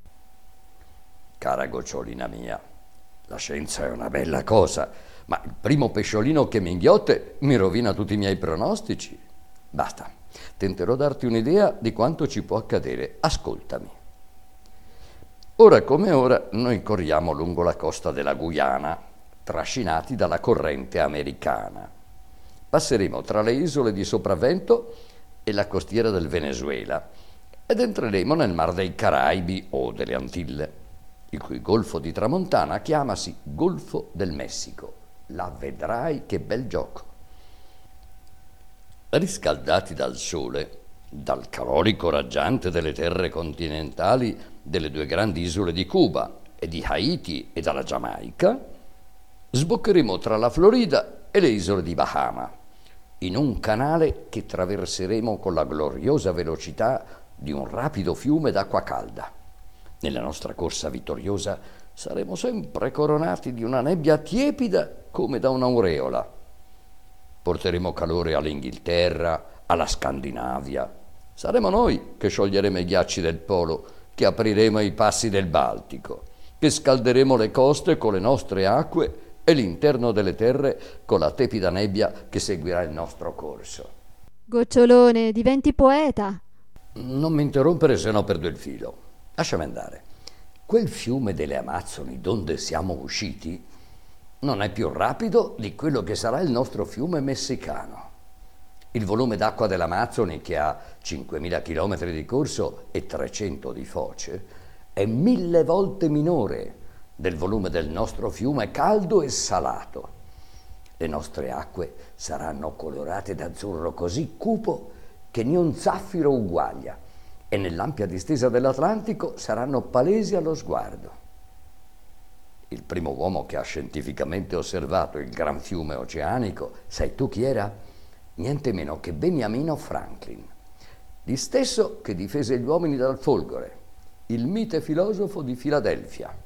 Cara gocciolina mia, la scienza è una bella cosa, ma il primo pesciolino che mi inghiotte mi rovina tutti i miei pronostici. Basta, tenterò darti un'idea di quanto ci può accadere. Ascoltami. Ora come ora noi corriamo lungo la costa della Guyana, trascinati dalla corrente americana. Passeremo tra le isole di Sopravvento e la costiera del Venezuela ed entreremo nel Mar dei Caraibi o delle Antille, il cui golfo di tramontana chiamasi Golfo del Messico. La vedrai che bel gioco. Riscaldati dal sole, dal calorico raggiante delle terre continentali delle due grandi isole di Cuba e di Haiti e dalla Giamaica, sboccheremo tra la Florida e le isole di Bahama, in un canale che traverseremo con la gloriosa velocità di un rapido fiume d'acqua calda. Nella nostra corsa vittoriosa saremo sempre coronati di una nebbia tiepida come da un'aureola. Porteremo calore all'Inghilterra, alla Scandinavia. Saremo noi che scioglieremo i ghiacci del polo, che apriremo i passi del Baltico, che scalderemo le coste con le nostre acque e l'interno delle terre con la tepida nebbia che seguirà il nostro corso. Gocciolone, diventi poeta. Non mi interrompere, se no perdo il filo. Lasciami andare. Quel fiume delle Amazzoni donde siamo usciti non è più rapido di quello che sarà il nostro fiume messicano. Il volume d'acqua dell'Amazzoni, che ha cinquemila chilometri di corso e trecento di foce, è mille volte minore del volume del nostro fiume caldo e salato. Le nostre acque saranno colorate d'azzurro così cupo che né un zaffiro uguaglia, e nell'ampia distesa dell'Atlantico saranno palesi allo sguardo. Il primo uomo che ha scientificamente osservato il gran fiume oceanico, sai tu chi era? Niente meno che Beniamino Franklin, gli stesso che difese gli uomini dal folgore, il mite filosofo di Filadelfia.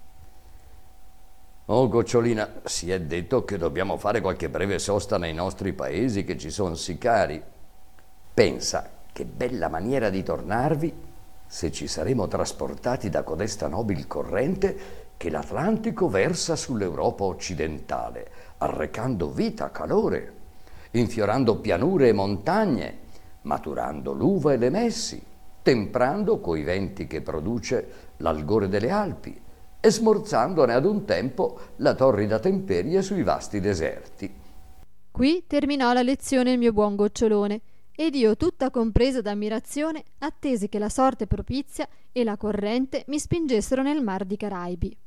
Oh, gocciolina, si è detto che dobbiamo fare qualche breve sosta nei nostri paesi che ci sono sì cari. Pensa che bella maniera di tornarvi se ci saremo trasportati da codesta nobil corrente che l'Atlantico versa sull'Europa occidentale, arrecando vita, calore, infiorando pianure e montagne, maturando l'uva e le messi, temprando coi venti che produce l'algore delle Alpi e smorzandone ad un tempo la torrida temperie sui vasti deserti. Qui terminò la lezione il mio buon gocciolone, ed io, tutta compresa d'ammirazione, attesi che la sorte propizia e la corrente mi spingessero nel mar di Caraibi.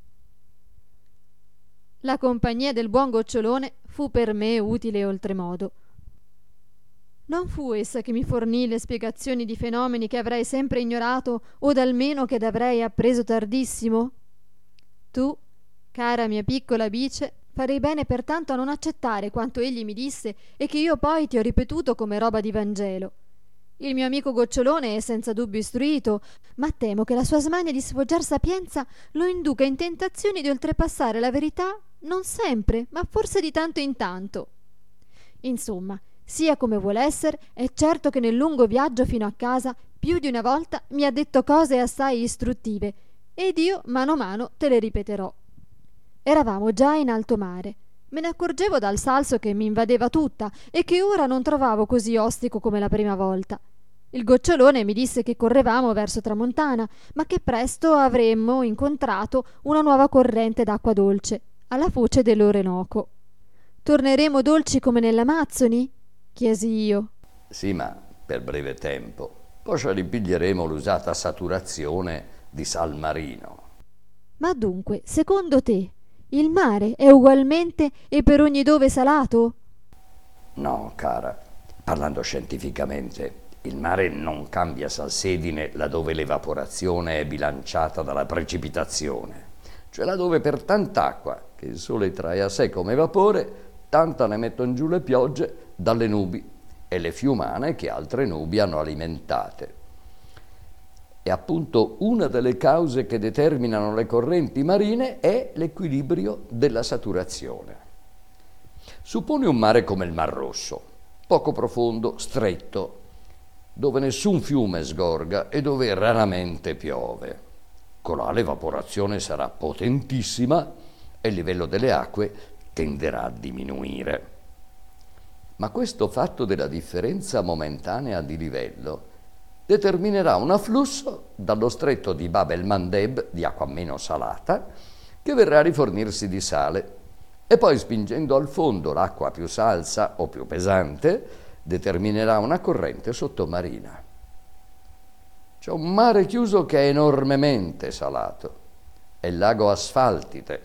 La compagnia del buon gocciolone fu per me utile oltremodo. Non fu essa che mi fornì le spiegazioni di fenomeni che avrei sempre ignorato, o almeno che d'avrei appreso tardissimo? Tu, cara mia piccola bice, farei bene pertanto a non accettare quanto egli mi disse e che io poi ti ho ripetuto come roba di Vangelo. Il mio amico gocciolone è senza dubbio istruito, ma temo che la sua smania di sfoggiar sapienza lo induca in tentazioni di oltrepassare la verità, non sempre, ma forse di tanto in tanto. Insomma, sia come vuol esser, è certo che nel lungo viaggio fino a casa più di una volta mi ha detto cose assai istruttive, ed io mano a mano te le ripeterò. Eravamo già in alto mare. Me ne accorgevo dal salso che mi invadeva tutta e che ora non trovavo così ostico come la prima volta. Il gocciolone mi disse che correvamo verso tramontana, ma che presto avremmo incontrato una nuova corrente d'acqua dolce, alla foce dell'Orenoco. Torneremo dolci come nell'Amazzoni? Chiesi io. Sì, ma per breve tempo. Poi ci ripiglieremo l'usata saturazione di sal marino. Ma dunque, secondo te, il mare è ugualmente e per ogni dove salato? No, cara, parlando scientificamente, il mare non cambia salsedine laddove l'evaporazione è bilanciata dalla precipitazione, cioè laddove per tant'acqua che il sole trae a sé come vapore, tanta ne mettono giù le piogge dalle nubi e le fiumane che altre nubi hanno alimentate. E appunto una delle cause che determinano le correnti marine è l'equilibrio della saturazione. Supponi un mare come il Mar Rosso, poco profondo, stretto, dove nessun fiume sgorga e dove raramente piove. Colà l'evaporazione sarà potentissima e il livello delle acque tenderà a diminuire. Ma questo fatto della differenza momentanea di livello determinerà un afflusso dallo stretto di Bab el-Mandeb di acqua meno salata che verrà a rifornirsi di sale e poi, spingendo al fondo l'acqua più salsa o più pesante, determinerà una corrente sottomarina. C'è un mare chiuso che è enormemente salato, è il lago Asfaltite.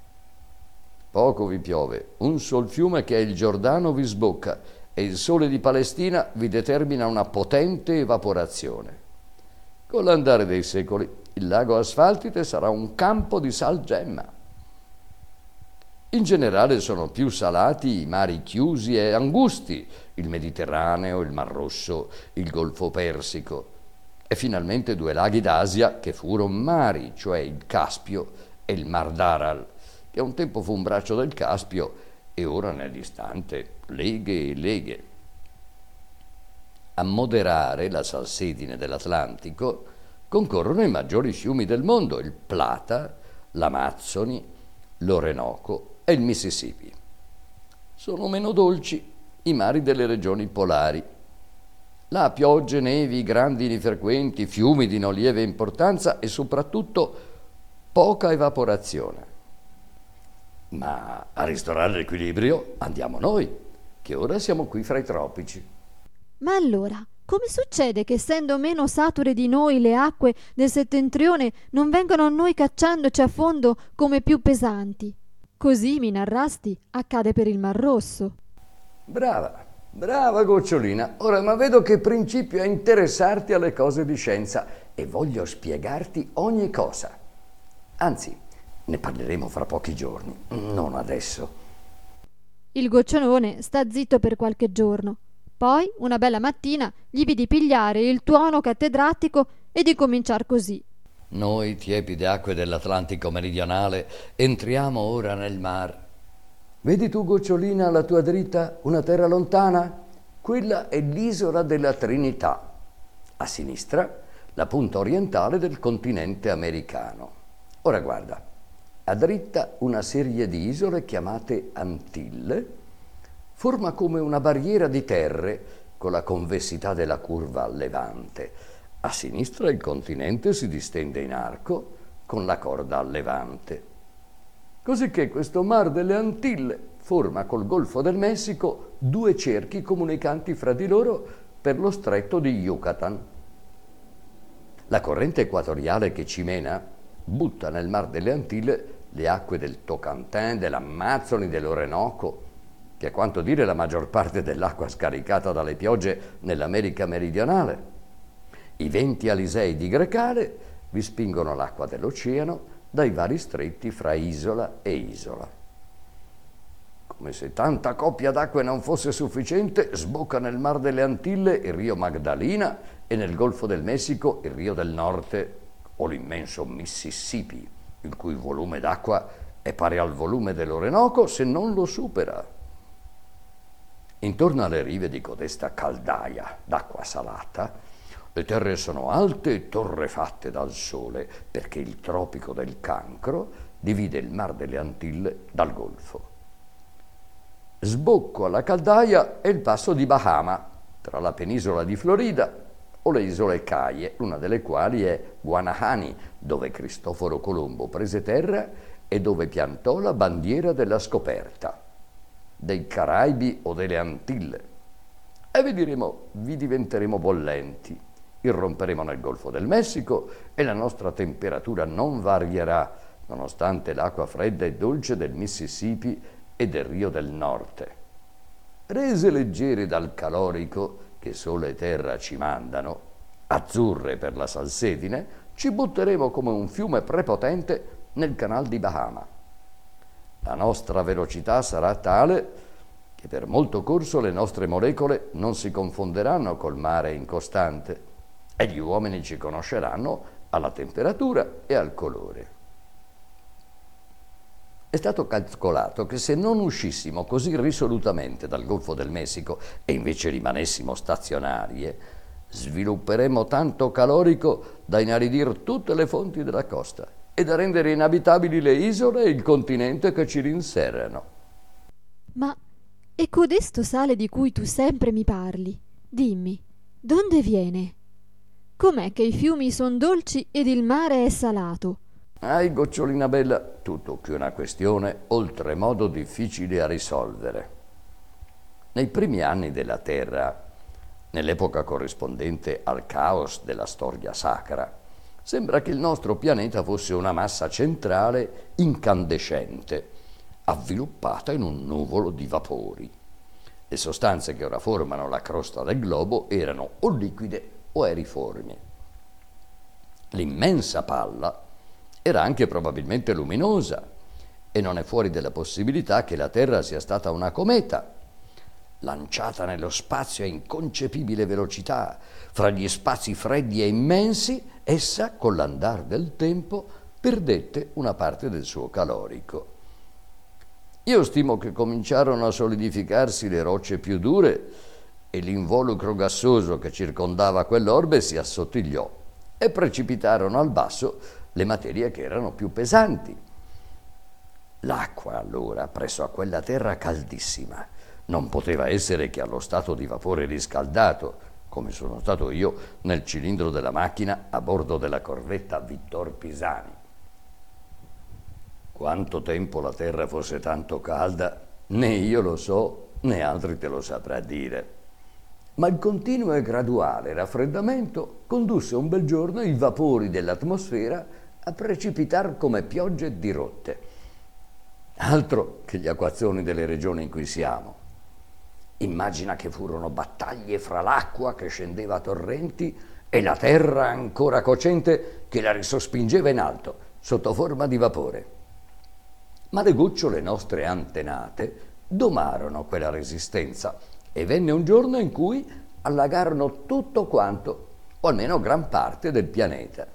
Poco vi piove, un sol fiume che è il Giordano vi sbocca e il sole di Palestina vi determina una potente evaporazione. Con l'andare dei secoli, il lago Asfaltite sarà un campo di sal gemma. In generale sono più salati i mari chiusi e angusti, il Mediterraneo, il Mar Rosso, il Golfo Persico, e finalmente due laghi d'Asia che furono mari, cioè il Caspio e il Mar d'Aral, che un tempo fu un braccio del Caspio e ora nel distante leghe e leghe. A moderare la salsedine dell'Atlantico concorrono i maggiori fiumi del mondo, il Plata, l'Amazzoni, l'Orenoco e il Mississippi. Sono meno dolci i mari delle regioni polari. Là piogge, nevi, grandini frequenti, fiumi di non lieve importanza e soprattutto poca evaporazione. Ma a ristorare l'equilibrio andiamo noi, che ora siamo qui fra i tropici. Ma allora, come succede che essendo meno sature di noi le acque del settentrione non vengono a noi cacciandoci a fondo come più pesanti? Così, mi narrasti, accade per il Mar Rosso. Brava, brava gocciolina. Ora, ma vedo che principio a interessarti alle cose di scienza e voglio spiegarti ogni cosa. Anzi, ne parleremo fra pochi giorni, non adesso. Il gocciolone sta zitto per qualche giorno. Poi, una bella mattina, gli vidi pigliare il tuono cattedratico e di cominciar così. Noi, tiepide acque dell'Atlantico meridionale, entriamo ora nel mar. Vedi tu, gocciolina, alla tua dritta una terra lontana? Quella è l'isola della Trinità. A sinistra, la punta orientale del continente americano. Ora guarda, a dritta una serie di isole chiamate Antille forma come una barriera di terre con la convessità della curva a levante. A sinistra il continente si distende in arco con la corda a levante. Cosicché questo mar delle Antille forma col Golfo del Messico due cerchi comunicanti fra di loro per lo stretto di Yucatan. La corrente equatoriale che ci mena butta nel mar delle Antille le acque del Tocantins, dell'Amazzoni, dell'Orenoco, che a quanto dire la maggior parte dell'acqua scaricata dalle piogge nell'America meridionale. I venti alisei di Grecale vi spingono l'acqua dell'oceano dai vari stretti fra isola e isola. Come se tanta coppia d'acque non fosse sufficiente, sbocca nel Mar delle Antille il Rio Magdalena e nel Golfo del Messico il Rio del Norte o l'immenso Mississippi, il cui volume d'acqua è pari al volume dell'Orenoco se non lo supera. Intorno alle rive di codesta caldaia d'acqua salata, le terre sono alte e torrefatte dal sole, perché il tropico del Cancro divide il Mar delle Antille dal Golfo. Sbocco alla caldaia è il passo di Bahama, tra la penisola di Florida o le isole Caie, una delle quali è Guanahani, dove Cristoforo Colombo prese terra e dove piantò la bandiera della scoperta, dei Caraibi o delle Antille. E vi diremo, vi diventeremo bollenti, irromperemo nel Golfo del Messico e la nostra temperatura non varierà, nonostante l'acqua fredda e dolce del Mississippi e del Rio del Norte. Rese leggere dal calorico che sole e terra ci mandano, azzurre per la salsedine, ci butteremo come un fiume prepotente nel canal di Bahama. La nostra velocità sarà tale che per molto corso le nostre molecole non si confonderanno col mare incostante e gli uomini ci conosceranno alla temperatura e al colore. È stato calcolato che se non uscissimo così risolutamente dal Golfo del Messico e invece rimanessimo stazionarie, svilupperemmo tanto calorico da inaridir tutte le fonti della costa e da rendere inabitabili le isole e il continente che ci rinserrano. Ma e codesto sale di cui tu sempre mi parli? Dimmi, donde viene? Com'è che i fiumi son dolci ed il mare è salato? Ai, gocciolina bella, tutto qui una questione oltremodo difficile a risolvere. Nei primi anni della Terra, nell'epoca corrispondente al caos della storia sacra, sembra che il nostro pianeta fosse una massa centrale incandescente, avviluppata in un nuvolo di vapori. Le sostanze che ora formano la crosta del globo erano o liquide o eriformi. L'immensa palla era anche probabilmente luminosa e non è fuori della possibilità che la Terra sia stata una cometa, lanciata nello spazio a inconcepibile velocità. Fra gli spazi freddi e immensi, essa, con l'andar del tempo, perdette una parte del suo calorico. Io stimo che cominciarono a solidificarsi le rocce più dure e l'involucro gassoso che circondava quell'orbe si assottigliò e precipitarono al basso le materie che erano più pesanti. L'acqua, allora, presso a quella terra caldissima, non poteva essere che allo stato di vapore riscaldato, come sono stato io nel cilindro della macchina a bordo della corvetta Vittor Pisani. Quanto tempo la terra fosse tanto calda, né io lo so, né altri te lo saprà dire. Ma il continuo e graduale raffreddamento condusse un bel giorno i vapori dell'atmosfera a precipitar come piogge dirotte. Altro che gli acquazzoni delle regioni in cui siamo. Immagina che furono battaglie fra l'acqua che scendeva a torrenti e la terra ancora cocente che la risospingeva in alto, sotto forma di vapore. Ma le gocciole nostre antenate domarono quella resistenza e venne un giorno in cui allagarono tutto quanto, o almeno gran parte del pianeta.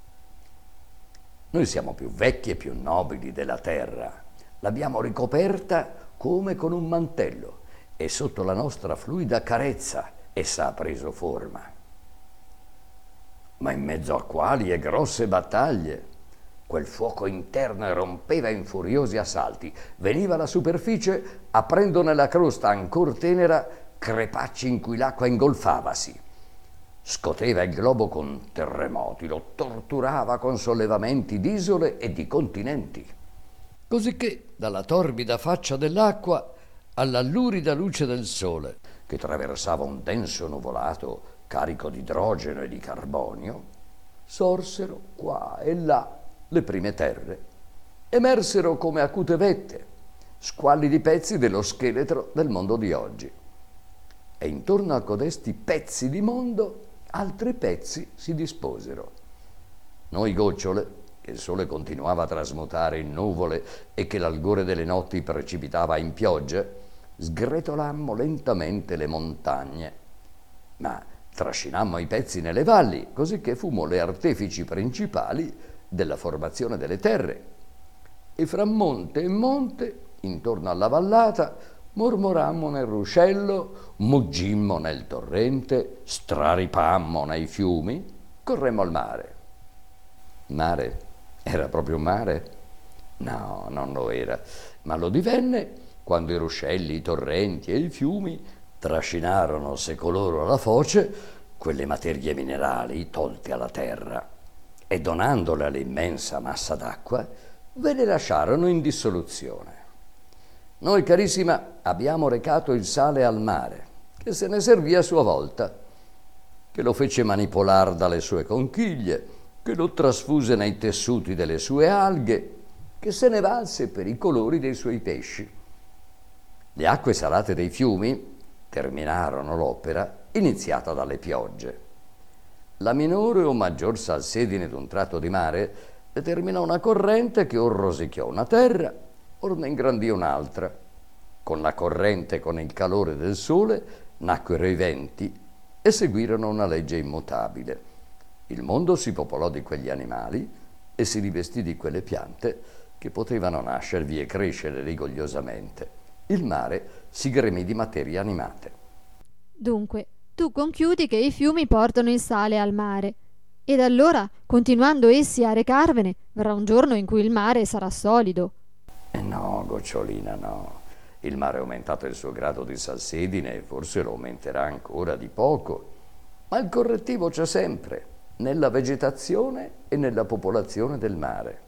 Noi siamo più vecchi e più nobili della terra, l'abbiamo ricoperta come con un mantello e sotto la nostra fluida carezza essa ha preso forma. Ma in mezzo a quali e grosse battaglie, quel fuoco interno erompeva in furiosi assalti, veniva alla superficie aprendo nella crosta ancor tenera crepacci in cui l'acqua ingolfavasi. scoteva il globo con terremoti, lo torturava con sollevamenti d'isole e di continenti. Cosicché dalla torbida faccia dell'acqua alla lurida luce del sole, che traversava un denso nuvolato carico di idrogeno e di carbonio, sorsero qua e là le prime terre. Emersero come acute vette, squallidi pezzi dello scheletro del mondo di oggi. E intorno a codesti pezzi di mondo altri pezzi si disposero. Noi gocciole, che il sole continuava a trasmutare in nuvole e che l'algore delle notti precipitava in piogge, sgretolammo lentamente le montagne, ma trascinammo i pezzi nelle valli, così che fummo le artefici principali della formazione delle terre. E fra monte e monte, intorno alla vallata, mormorammo nel ruscello, muggimmo nel torrente, straripammo nei fiumi, corremmo al mare. Mare? Era proprio mare? No, non lo era, ma lo divenne quando i ruscelli, i torrenti e i fiumi trascinarono secoloro alla foce quelle materie minerali tolte alla terra e donandole all'immensa massa d'acqua ve le lasciarono in dissoluzione. Noi, carissima, abbiamo recato il sale al mare, che se ne servì a sua volta, che lo fece manipolar dalle sue conchiglie, che lo trasfuse nei tessuti delle sue alghe, che se ne valse per i colori dei suoi pesci. Le acque salate dei fiumi terminarono l'opera iniziata dalle piogge. La minore o maggior salsedine d'un tratto di mare determinò una corrente che or rosicchiò una terra, or ne ingrandì un'altra. Con la corrente e con il calore del sole nacquero i venti e seguirono una legge immutabile. Il mondo si popolò di quegli animali e si rivestì di quelle piante che potevano nascervi e crescere rigogliosamente. Il mare si gremì di materie animate. Dunque, tu conchiudi che i fiumi portano il sale al mare, ed allora, continuando essi a recarvene, verrà un giorno in cui il mare sarà solido. Eh no, gocciolina, no. Il mare ha aumentato il suo grado di salsedine e forse lo aumenterà ancora di poco, ma il correttivo c'è sempre, nella vegetazione e nella popolazione del mare.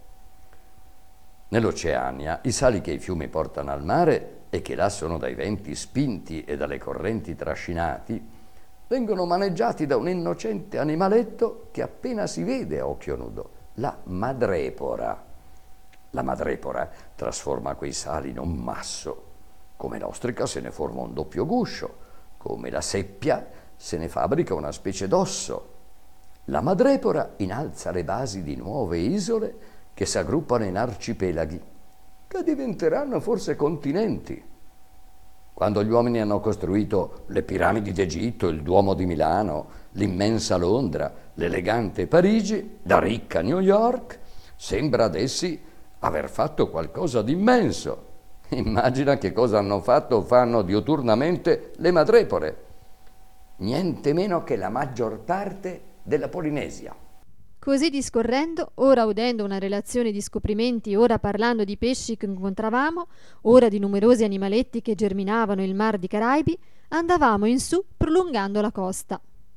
Nell'Oceania, i sali che i fiumi portano al mare e che là sono dai venti spinti e dalle correnti trascinati, vengono maneggiati da un innocente animaletto che appena si vede a occhio nudo, la madrepora. La madrepora trasforma quei sali in un masso, come l'ostrica se ne forma un doppio guscio, come la seppia se ne fabbrica una specie d'osso. La madrepora innalza le basi di nuove isole che si aggruppano in arcipelaghi, che diventeranno forse continenti. Quando gli uomini hanno costruito le piramidi d'Egitto, il Duomo di Milano, l'immensa Londra, l'elegante Parigi, la ricca New York, sembra ad essi aver fatto qualcosa di immenso. Immagina che cosa hanno fatto o fanno diuturnamente le madrepore. Niente meno che la maggior parte della Polinesia. Così discorrendo, ora udendo una relazione di scoprimenti, ora parlando di pesci che incontravamo, ora di numerosi animaletti che germinavano il mar di Caraibi, andavamo in su prolungando la costa.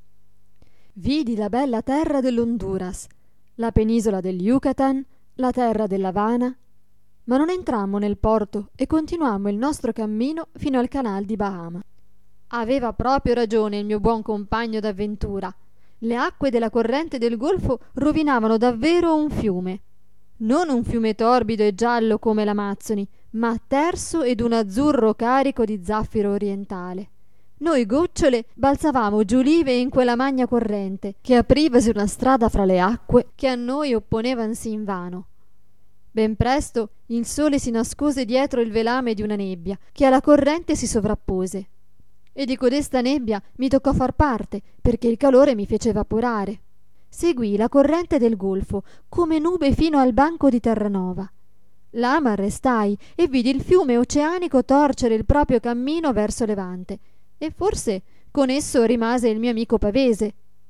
Vidi la bella terra dell'Honduras, la penisola del Yucatan, la terra dell'Havana, ma non entrammo nel porto e continuammo il nostro cammino fino al canal di Bahama. Aveva proprio ragione il mio buon compagno d'avventura. Le acque della corrente del golfo rovinavano davvero un fiume. Non un fiume torbido e giallo come l'Amazzoni, ma terso ed un azzurro carico di zaffiro orientale. Noi gocciole balzavamo giulive in quella magna corrente, che aprivasi una strada fra le acque che a noi opponevansi invano. Ben presto il sole si nascose dietro il velame di una nebbia, che alla corrente si sovrappose. E di codesta nebbia mi toccò far parte, perché il calore mi fece evaporare. Seguii la corrente del golfo, come nube fino al banco di Terranova. Là m'arrestai e vidi il fiume oceanico torcere il proprio cammino verso levante, e forse con esso rimase il mio amico Pavese.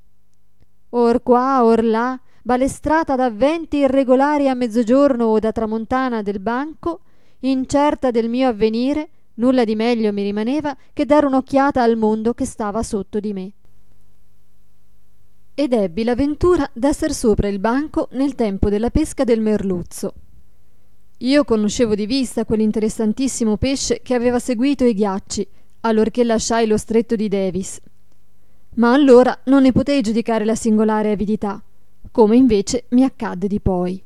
Or qua, or là, balestrata da venti irregolari a mezzogiorno o da tramontana del banco, incerta del mio avvenire, nulla di meglio mi rimaneva che dare un'occhiata al mondo che stava sotto di me. ed ebbi la ventura d'esser sopra il banco nel tempo della pesca del merluzzo. Io conoscevo di vista quell'interessantissimo pesce che aveva seguito i ghiacci allorché lasciai lo stretto di Davis, ma allora non ne potei giudicare la singolare avidità, come invece mi accadde di poi.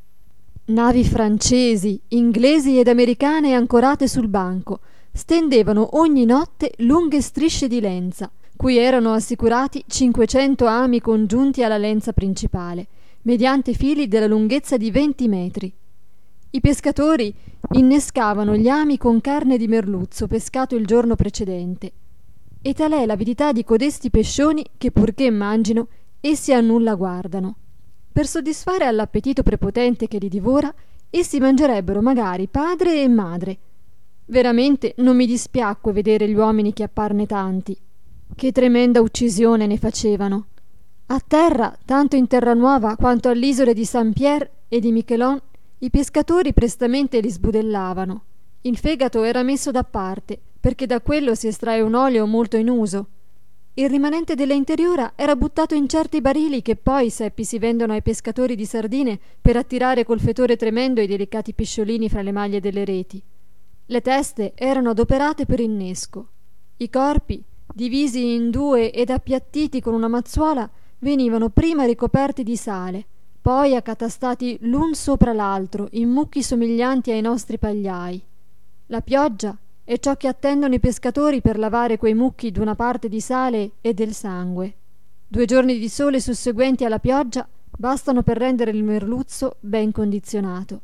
Navi francesi, inglesi ed americane ancorate sul banco stendevano ogni notte lunghe strisce di lenza, cui erano assicurati cinquecento ami congiunti alla lenza principale, mediante fili della lunghezza di venti metri. I pescatori innescavano gli ami con carne di merluzzo pescato il giorno precedente, e tal è l'avidità di codesti pescioni che, purché mangino, essi a nulla guardano. Per soddisfare all'appetito prepotente che li divora, essi mangerebbero magari padre e madre. Veramente non mi dispiacque vedere gli uomini che apparne tanti. Che tremenda uccisione ne facevano! A terra, tanto in Terranuova quanto all'isole di Saint-Pierre e di Miquelon, i pescatori prestamente li sbudellavano. Il fegato era messo da parte, perché da quello si estrae un olio molto in uso. Il rimanente della interiora era buttato in certi barili che poi, seppi, si vendono ai pescatori di sardine per attirare col fetore tremendo i delicati pisciolini fra le maglie delle reti. Le teste erano adoperate per innesco. I corpi, divisi in due ed appiattiti con una mazzuola, venivano prima ricoperti di sale, poi accatastati l'un sopra l'altro in mucchi somiglianti ai nostri pagliai. La pioggia è ciò che attendono i pescatori per lavare quei mucchi d'una parte di sale e del sangue. Due giorni di sole susseguenti alla pioggia bastano per rendere il merluzzo ben condizionato.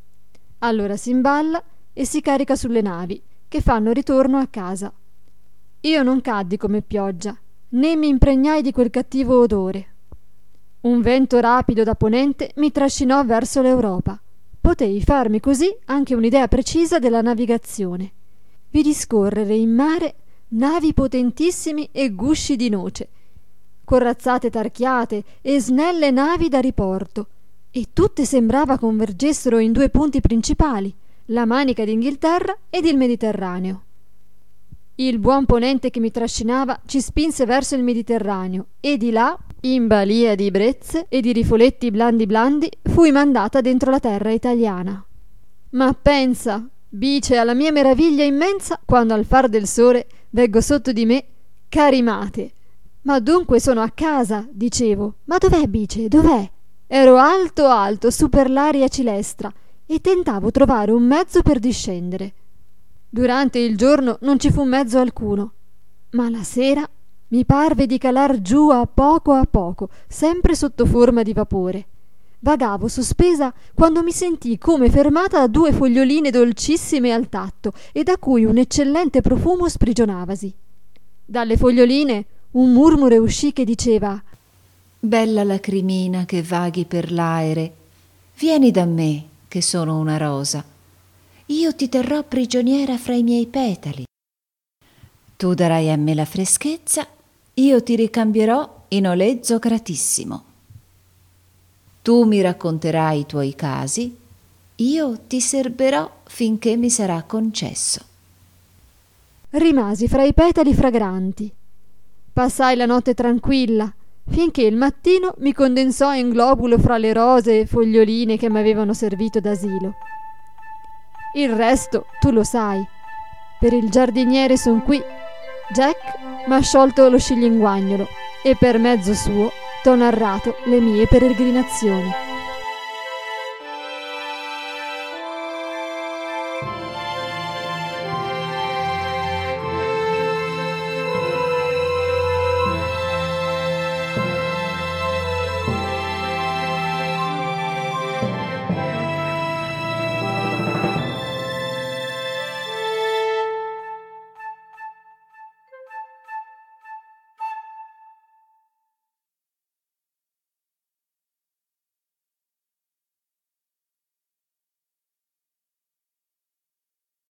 Allora si imballa e si carica sulle navi, che fanno ritorno a casa. Io non caddi come pioggia, né mi impregnai di quel cattivo odore. Un vento rapido da ponente mi trascinò verso l'Europa. Potei farmi così anche un'idea precisa della navigazione. Vidi scorrere in mare navi potentissimi e gusci di noce, corazzate tarchiate e snelle navi da riporto, e tutte sembrava convergessero in due punti principali, la Manica d'Inghilterra ed il Mediterraneo. Il buon ponente che mi trascinava ci spinse verso il Mediterraneo e di là, in balia di brezze e di rifoletti blandi blandi, fui mandata dentro la terra italiana. Ma pensa, bice alla mia meraviglia immensa, quando al far del sole veggo sotto di me Carimate. Ma dunque sono a casa, dicevo. Ma dov'è, bice, dov'è? Ero alto alto su per l'aria cilestra e tentavo trovare un mezzo per discendere. Durante il giorno non ci fu mezzo alcuno, ma la sera mi parve di calar giù a poco a poco, sempre sotto forma di vapore. Vagavo sospesa quando mi sentii come fermata da due foglioline dolcissime al tatto e da cui un eccellente profumo sprigionavasi. Dalle foglioline un murmure uscì che diceva: «Bella lacrimina che vaghi per l'aere, vieni da me che sono una rosa. Io ti terrò prigioniera fra i miei petali. Tu darai a me la freschezza, io ti ricambierò in olezzo gratissimo. Tu mi racconterai i tuoi casi, io ti serberò finché mi sarà concesso». Rimasi fra i petali fragranti. Passai la notte tranquilla, finché il mattino mi condensò in globulo fra le rose e foglioline che m'avevano servito d'asilo. Il resto tu lo sai. Per il giardiniere son qui. Jack m'ha sciolto lo scilinguagnolo e per mezzo suo t'ho narrato le mie peregrinazioni.